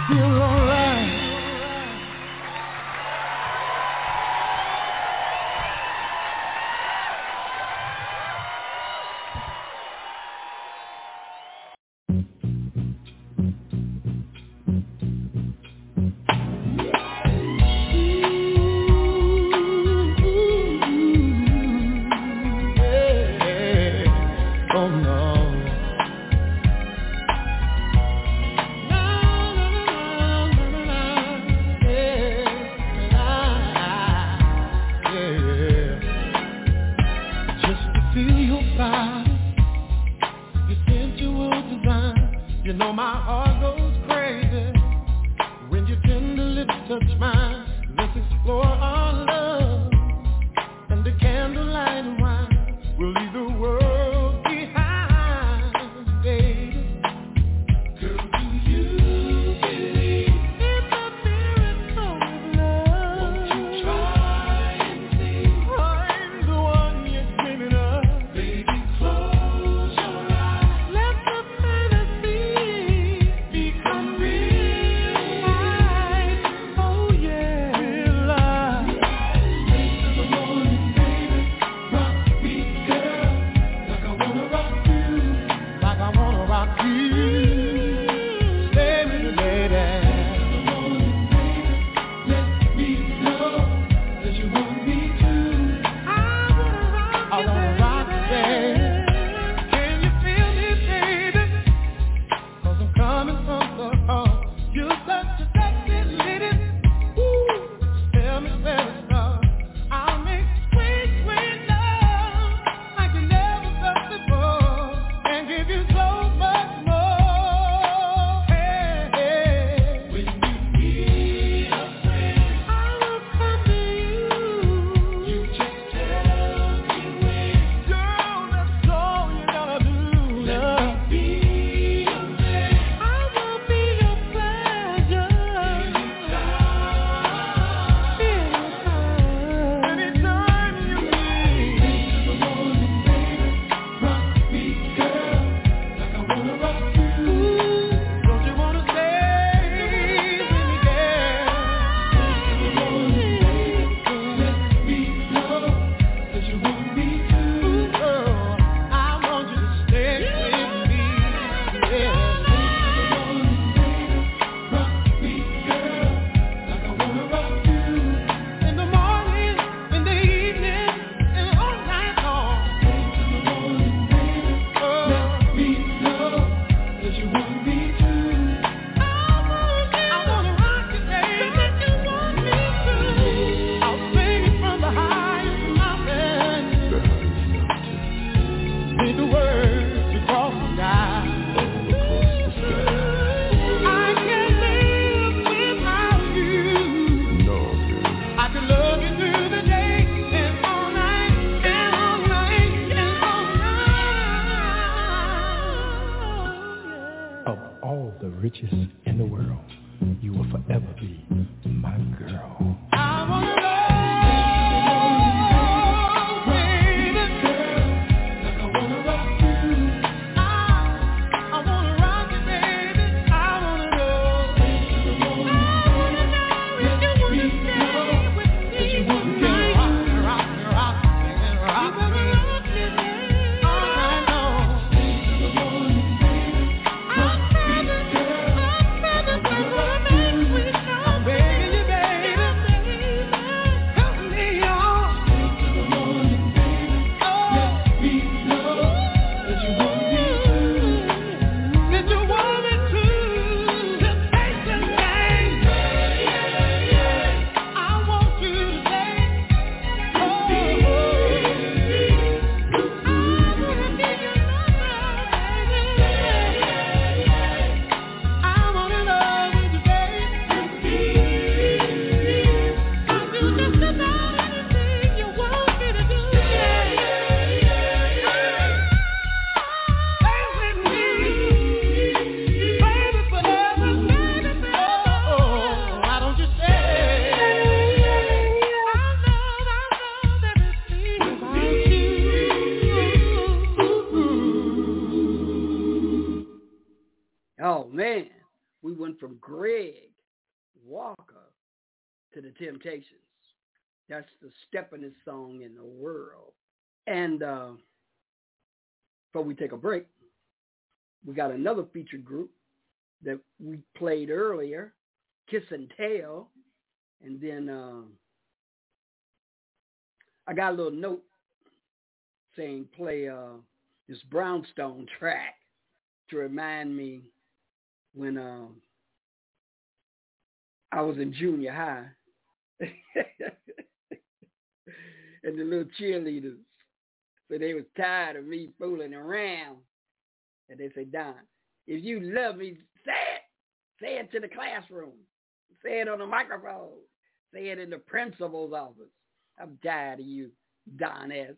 feel alright. Baby, went from Greg Walker to the Temptations. That's the steppingest song in the world. And uh, before we take a break, we got another featured group that we played earlier, Kiss and Tell. And then uh, I got a little note saying play uh, this Brownstone track to remind me when uh, I was in junior high. And the little cheerleaders, so they was tired of me fooling around. And they say, Don, if you love me, say it. Say it to the classroom. Say it on the microphone. Say it in the principal's office. I'm tired of you, Don S.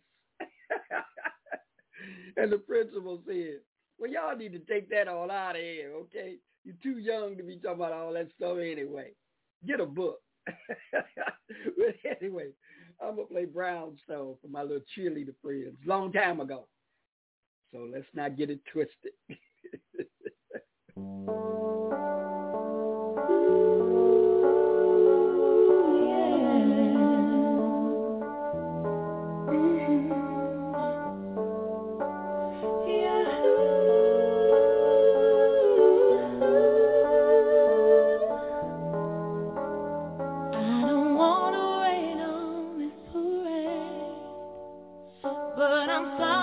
And the principal said, well, y'all need to take that all out of here, okay? You're too young to be talking about all that stuff anyway. Get a book. But anyway, I'm going to play Brownstone for my little cheerleader friends. Long time ago. So let's not get it twisted.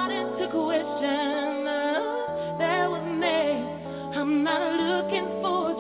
I'm not looking for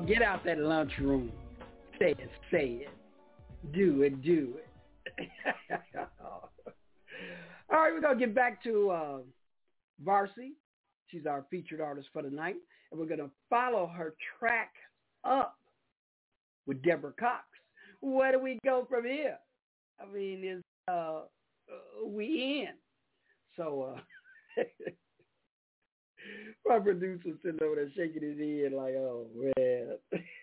get out that lunchroom. Say it, say it. Do it, do it. All right, we're going to get back to uh, Varsi. She's our featured artist for the night. And we're going to follow her track up with Deborah Cox. Where do we go from here? I mean, is uh, uh, we in? So uh, my producer's sitting over there shaking his head like, oh, man.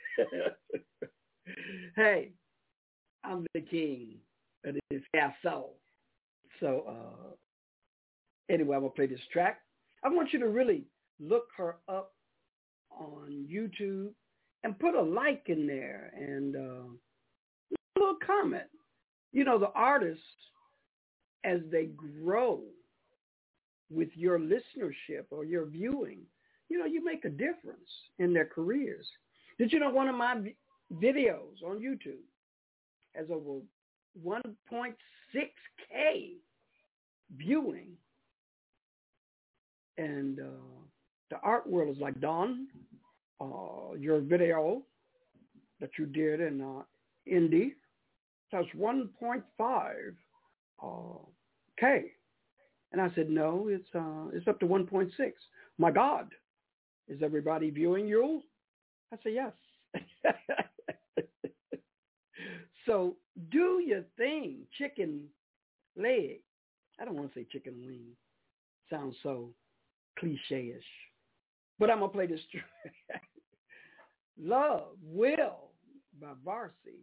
Hey, I'm the king of this castle. So uh, anyway, I'm going to play this track. I want you to really look her up on YouTube and put a like in there and uh, a little comment. You know, the artists, as they grow with your listenership or your viewing, you know, you make a difference in their careers. Did you know one of my videos on YouTube has over one point six K viewing? And uh, the art world is like, Don, uh, your video that you did in uh, Indy has one point five uh, K. And I said, no, it's uh, it's up to one point six. My God, is everybody viewing you? I said, yes. So do your thing, chicken leg. I don't want to say chicken wing. Sounds so cliche-ish. But I'm going to play this track. Love Will by Varsi.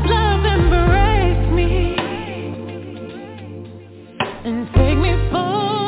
And take me for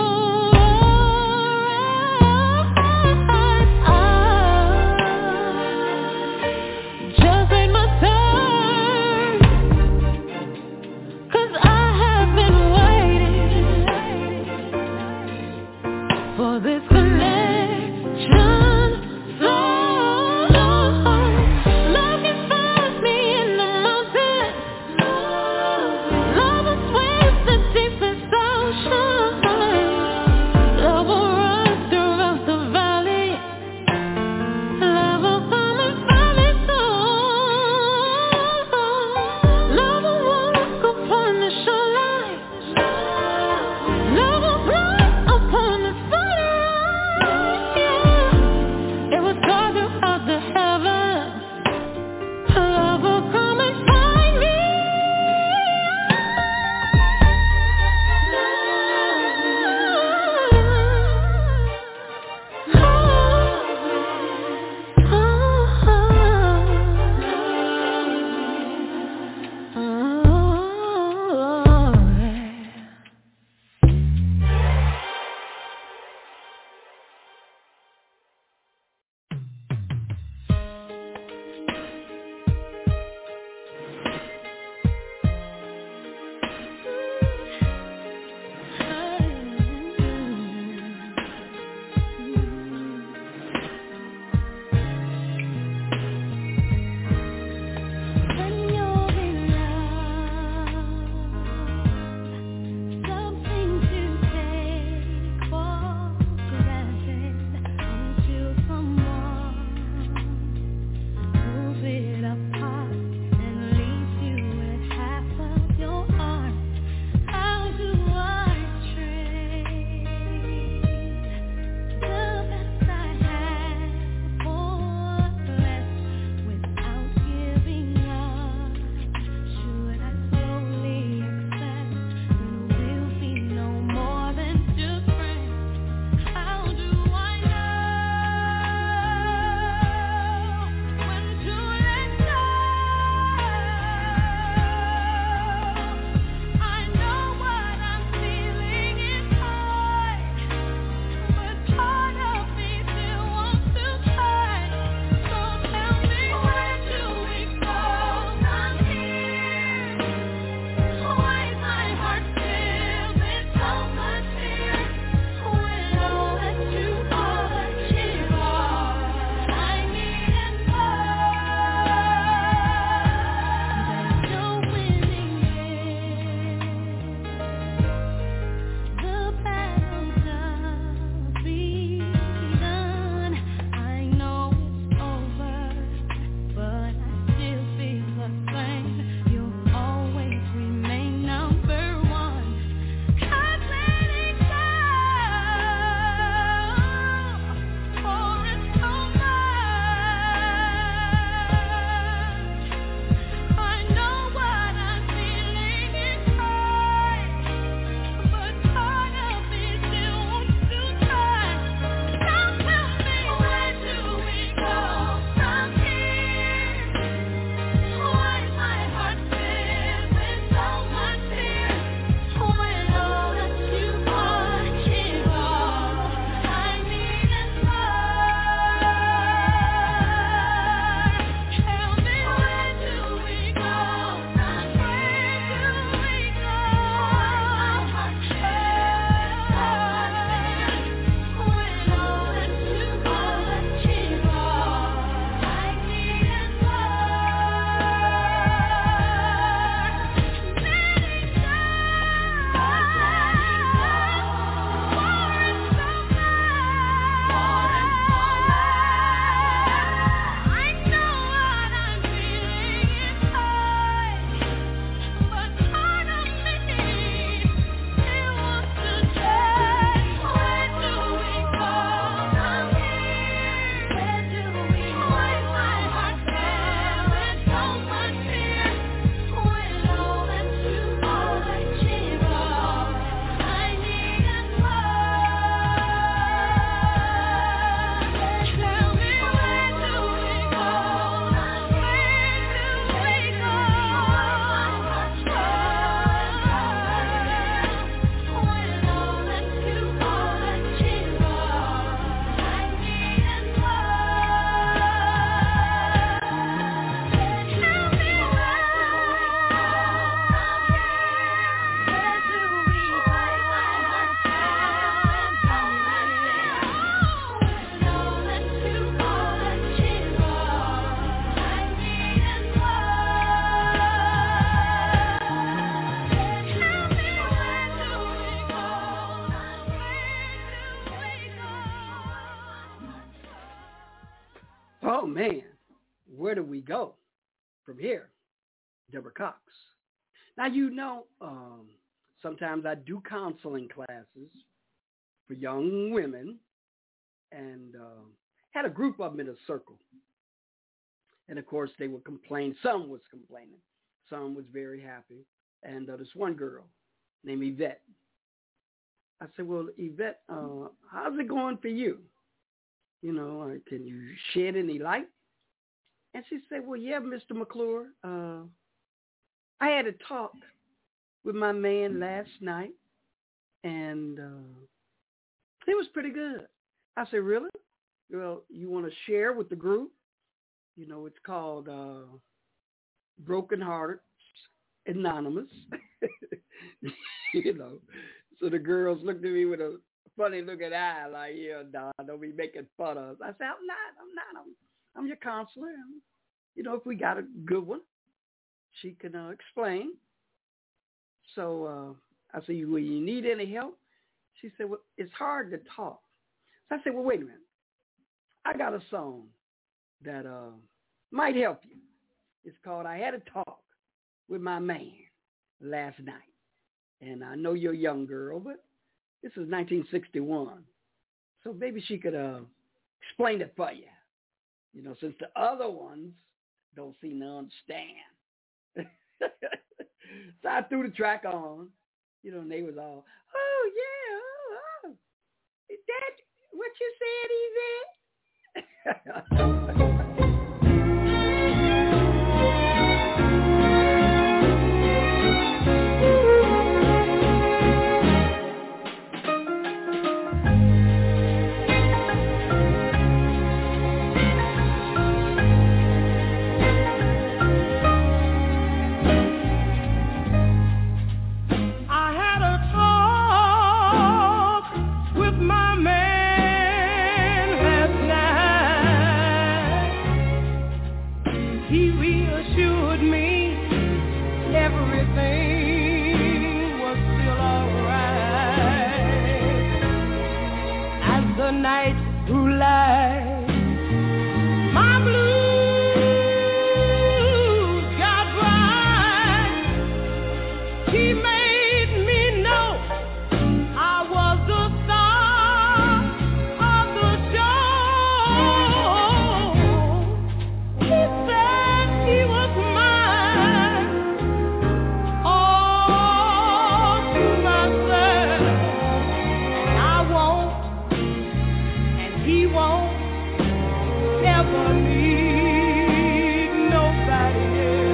go from here? Deborah Cox. Now, you know, um, sometimes I do counseling classes for young women, and uh, had a group of them in a circle. And, of course, they would complain. Some was complaining. Some was very happy. And uh, this one girl named Yvette. I said, well, Yvette, uh, how's it going for you? You know, uh, can you shed any light? And she said, well, yeah, Mister McClure, uh, I had a talk with my man last night, and uh, it was pretty good. I said, really? Well, you want to share with the group? You know, it's called uh, Broken Hearted Anonymous. You know, so the girls looked at me with a funny looking eye, like, yeah, Don, don't be making fun of us. I said, I'm not, I'm not, I'm, I'm your counselor. And, you know, if we got a good one, she can uh, explain. So uh, I said, well, you need any help? She said, well, it's hard to talk. So I said, well, wait a minute. I got a song that uh, might help you. It's called I Had a Talk with My Man Last Night. And I know you're a young girl, but this is nineteen sixty-one. So maybe she could uh, explain it for you. You know, since the other ones don't seem to understand. So I threw the track on, you know, and they was all, oh, yeah, oh, oh. Is that what you said, Yvette? Night grew light, my blues got bright. He made me know I was the star of the show. He said he was mine, all to myself. I won't. He won't ever need nobody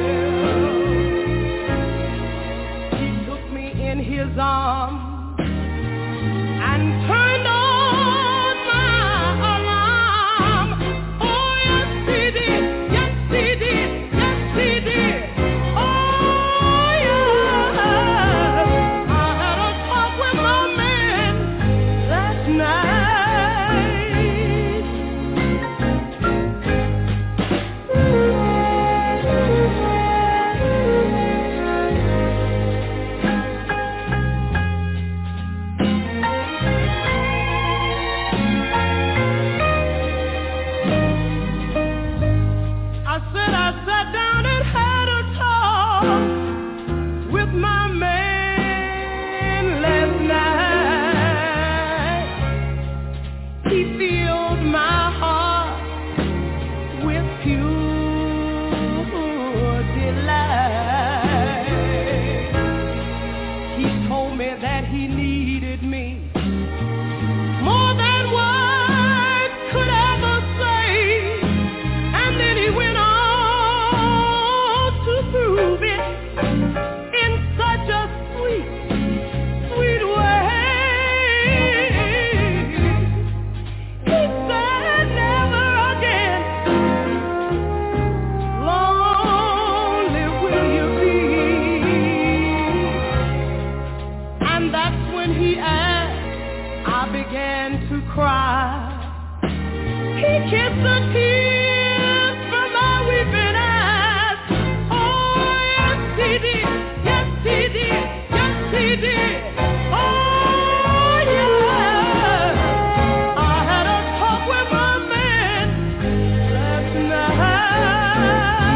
else. He took me in his arms and turned on my alarm. Oh, yes, he did. Yes, he did. Yes, he did. Oh, yeah. I had a talk with my man last night. Oh,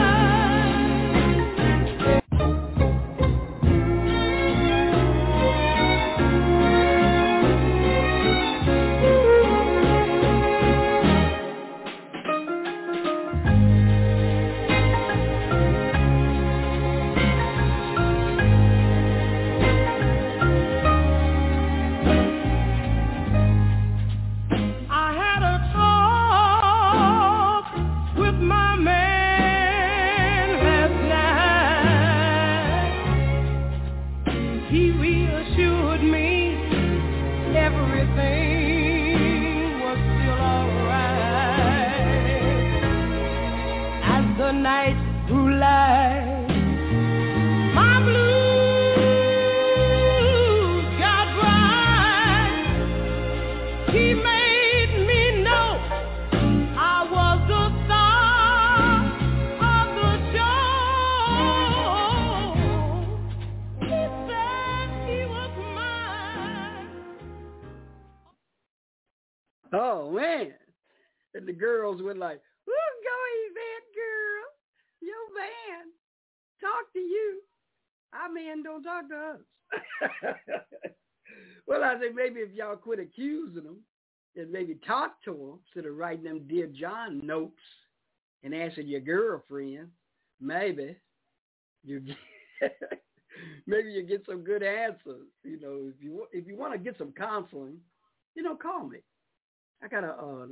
Oh, man. And the girls were like, "Who's going that girl? Your man. Talk to you. Our man don't talk to us." Well, I think maybe if y'all quit accusing them and maybe talk to them instead of writing them Dear John notes and asking your girlfriend, maybe you maybe you get some good answers. You know, if you if you want to get some counseling, you know, call me. I got a, uh,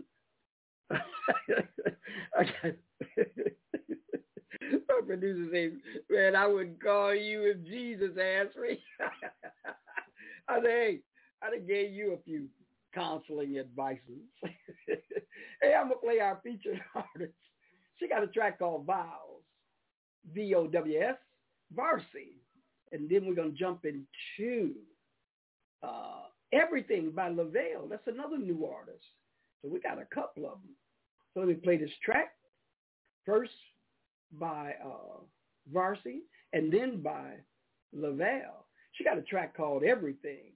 I got, my producer said, "Man, I wouldn't call you if Jesus asked me." I said, "Hey, I done gave you a few counseling advices." Hey, I'm going to play our featured artist. She got a track called Vows, V O W S, Varsy. And then we're going to jump into uh, Everything by Lavelle. That's another new artist. So we got a couple of them. So let me play this track first by uh, Varsy and then by Lavelle. She got a track called Everything.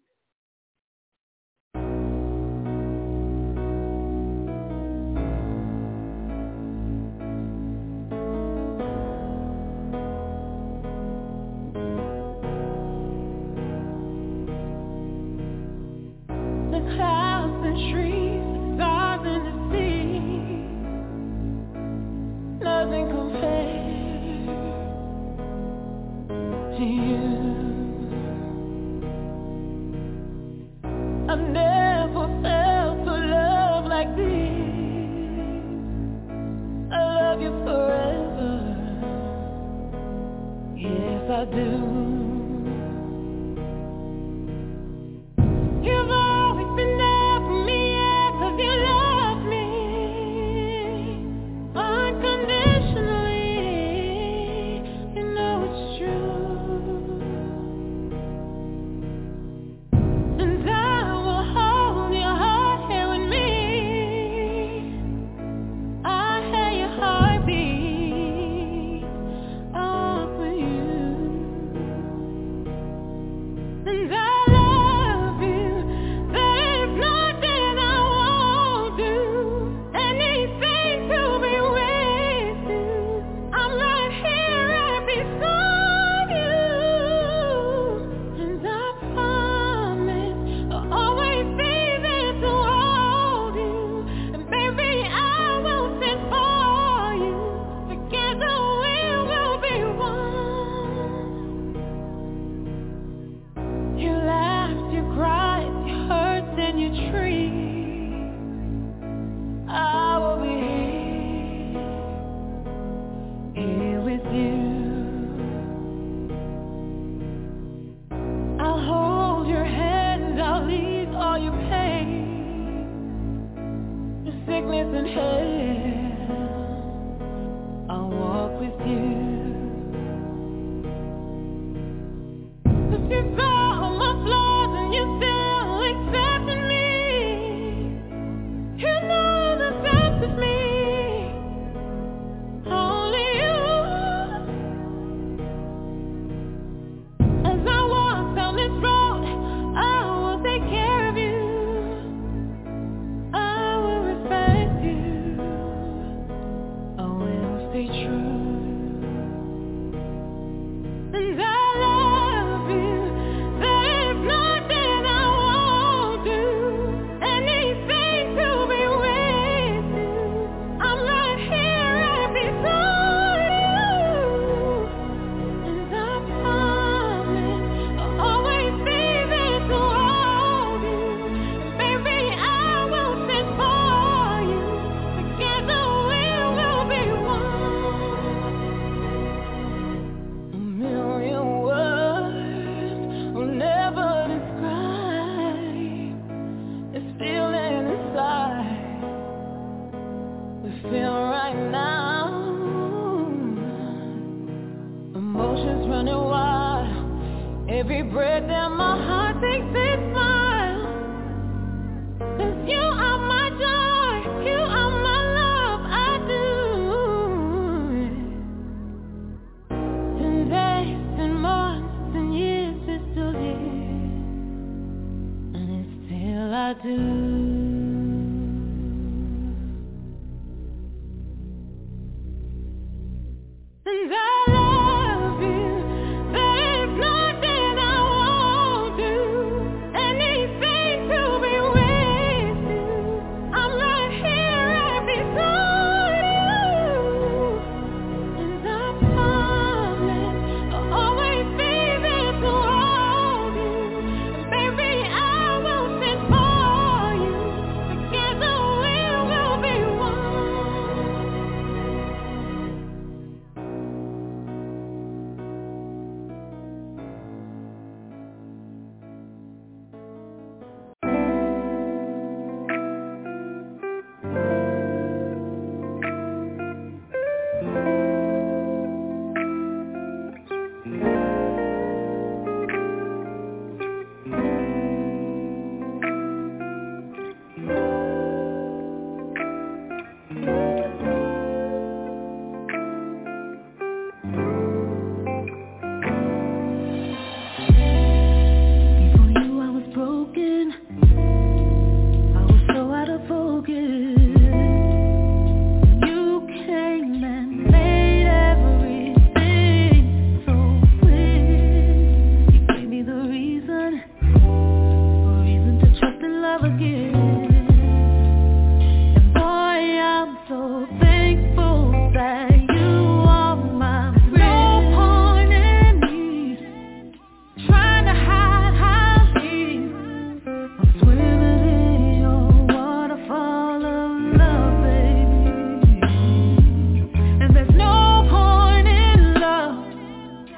I do.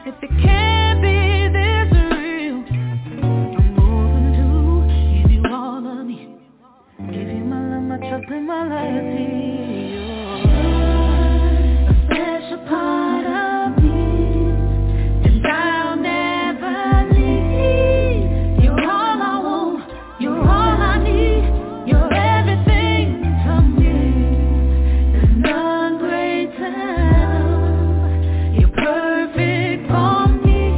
If it can't be this real, I'm moving to give you all of me. Give you my love, my trust, and my loyalty. You're a special part of me, and I'll never leave. You're all I want, you're all I need, you're everything to me. There's none greater, you're perfect for me.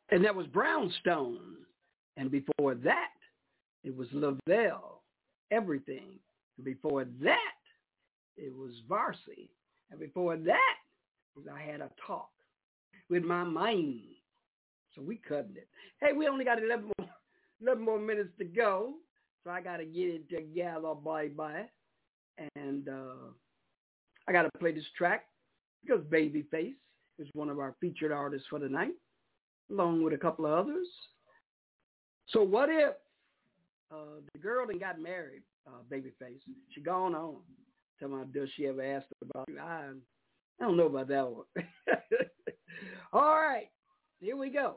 And that was Brownstone. And before that, it was Lavelle, Everything. And before that, it was Varsity. And before that, I Had a Talk with My Mind. So we cutting it. Hey, we only got eleven more, eleven more minutes to go. So I got to get it together, bye-bye. And uh, I got to play this track because Babyface is one of our featured artists for the night, along with a couple of others. So what if uh, the girl that got married, uh, Babyface, she gone on. Tell me, does she ever ask about you? I, I don't know about that one. All right, here we go.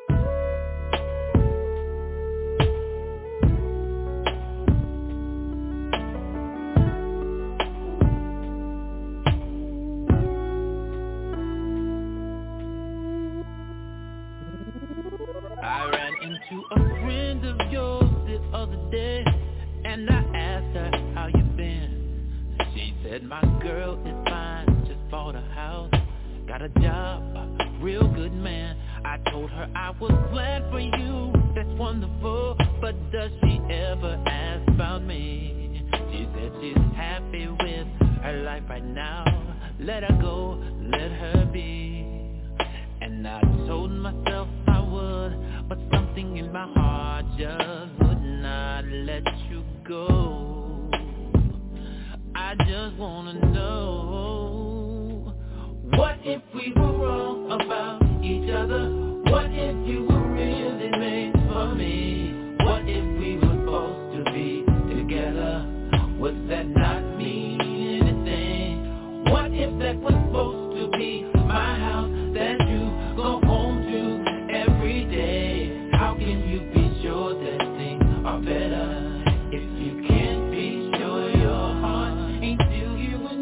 I ran into a friend of yours the other day, and I asked her how you been. She said my girl is fine, just bought a house, got a job, a real good man. I told her I was glad for you, that's wonderful, but does she ever ask about me? She said she's happy with her life right now, let her go, let her be. And I told myself I would, but something in my heart just would not let you go. I just wanna know, what if we were wrong about each other? What if you were really made for me? What if we were supposed to be together? Would that not mean anything? What if that was supposed to be my house that you go home to every day? How can you be sure that things are better if you can't be sure your heart ain't still here with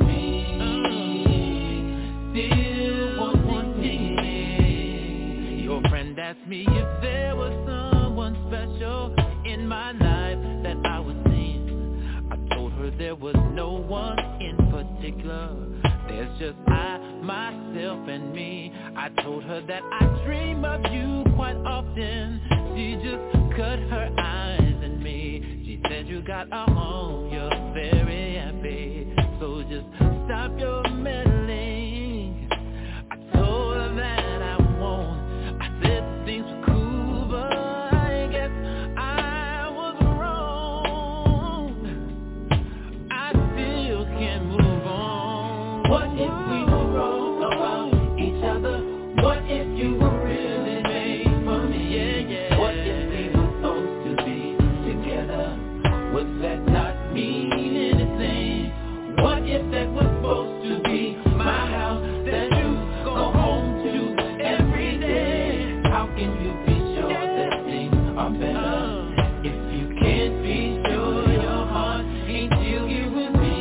me? Still wanting me. Your friend asked me if there was someone special in my life that I was seeing. I told her there was no one in particular. There's just I, myself, and me. I told her that I dream of you quite often. She just cut her eyes at me. She said you got a home, you're very happy, so just stop your meddling. I told her that I won't. I said things were cool, but I guess I was wrong. I still can't move on. What if we were wrong about each other? What if you were really made for me? Yeah, yeah. What if we were supposed to be together? Would that not mean anything? What if that was supposed to be my house that you go home to every day? How can you be sure that things are better if you can't be sure your heart ain't still here with me?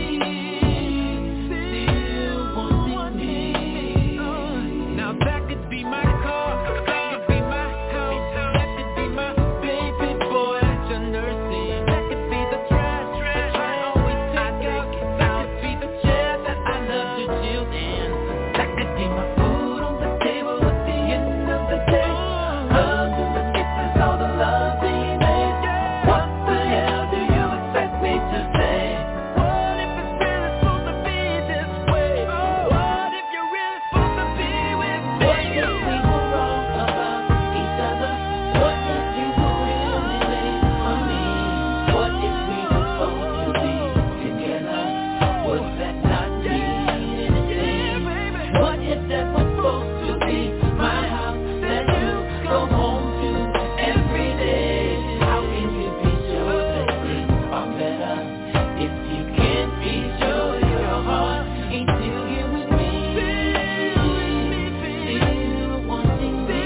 That could be my car, that could be my house, that could be my baby boy that you're nursing. That could be the trash, trash I always take out. That could be the chair that I love to chill in. That could be my food on the table at the end of the day. Hugs and the kisses, all the love we made. What the hell do you expect me to say? What if it's really supposed to be this way? What if you're really supposed to be with me? What if we were wrong about each other? What if you were really made for me? What if we were supposed to be together? Would that not mean anything? What if that was supposed to be my house that you go home to every day? How can you be sure that things are better if you can't be sure your heart ain't still here with me? Still wanting me.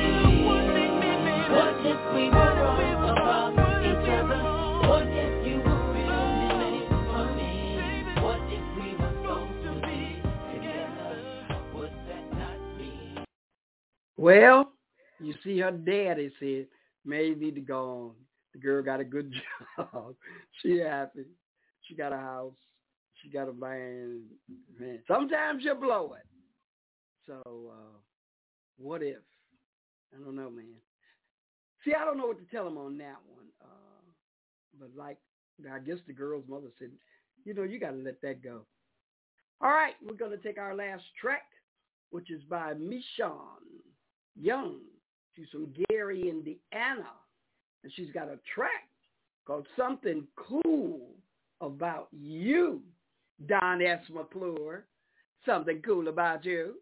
What if we were wrong about each other? What if you were really made for me? What if we were supposed to be together? Would that not mean? Well, you see her daddy said, maybe the gone. The girl got a good job. She happy. She got a house. She got a van. Man, sometimes you blow it. So uh, what if? I don't know, man. See, I don't know what to tell him on that one. Uh, but like, I guess the girl's mother said, you know, you got to let that go. All right, we're going to take our last track, which is by Michonne Young. She's from Gary, Indiana. And she's got a track called Something Cool About You. Don S. McClure. Something cool about you.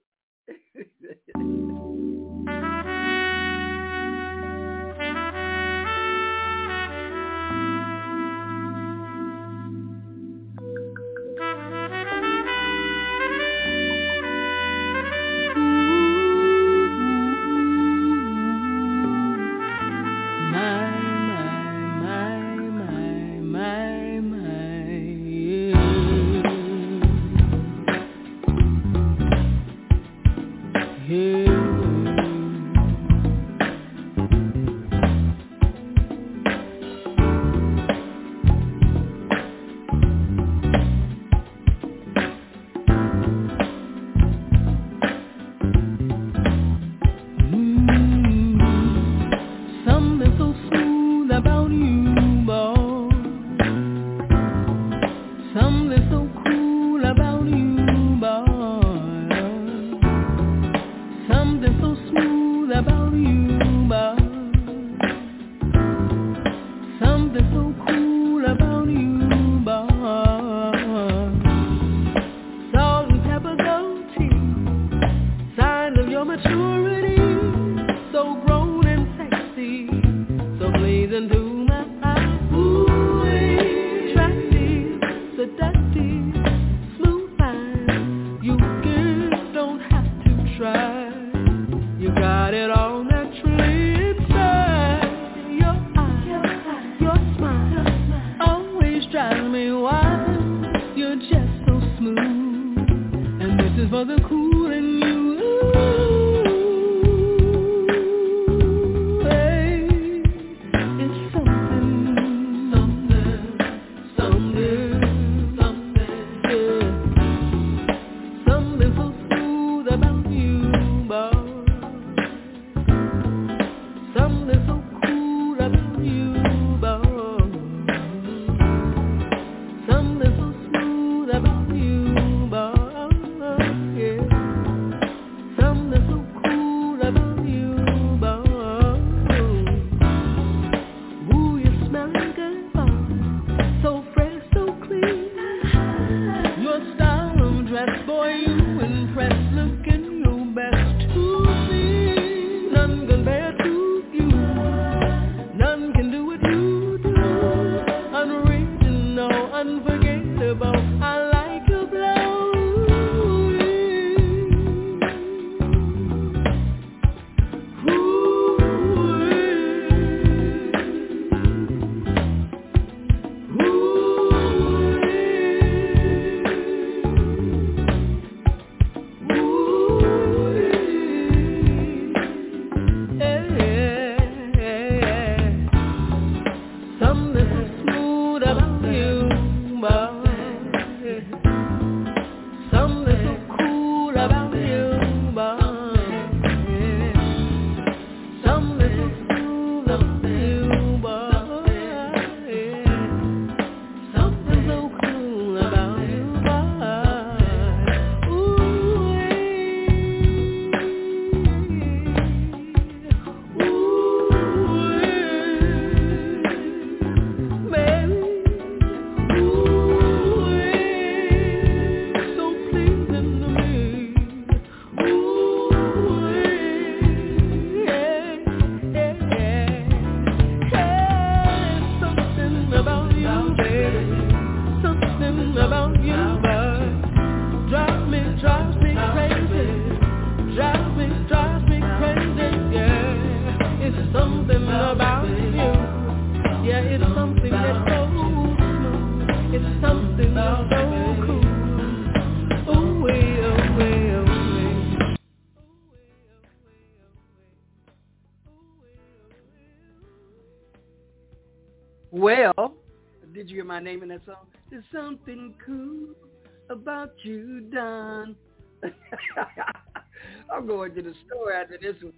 Well, did you hear my name in that song? There's something cool about you, Don. I'm going to the store after this one.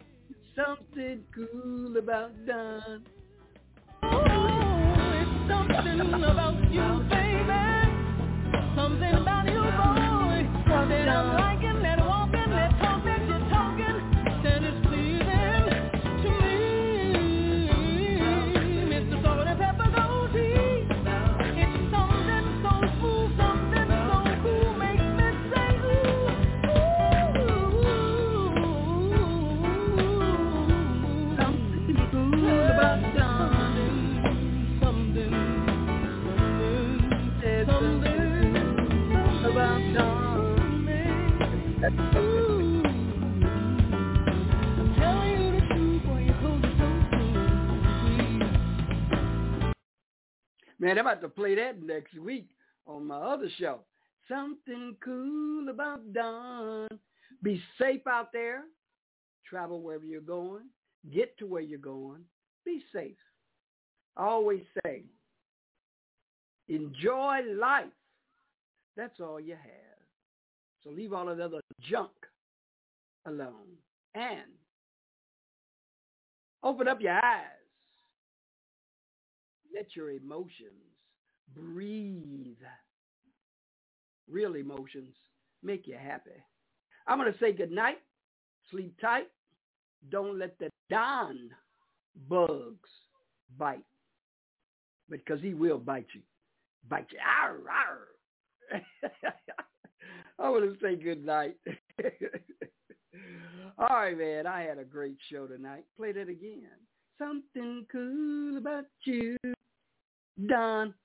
something cool about Don. Oh, it's something about you, baby. Something about you, boy. That I'm liking, that walking, that talk that you're talking, that is pleasing to me. Mister Salt and Pepper Goatee. It's something so smooth, something so cool, makes me say ooh, ooh. Something cool about Don. Something, something, something About Don. Ooh. I'm telling you the truth, boy, you hold it so sweet. Man, I'm about to play that next week on my other show. Something cool about Don. Be safe out there. Travel wherever you're going. Get to where you're going. Be safe. I always say, enjoy life. That's all you have. So leave all of the other junk alone. And open up your eyes. Let your emotions breathe. Real emotions make you happy. I'm going to say good night. Sleep tight. Don't let the Don bugs bite. Because he will bite you. Bite you. Arr, arr. I want to say good night. All right, man. I had a great show tonight. Play that again. Something cool about you, Don.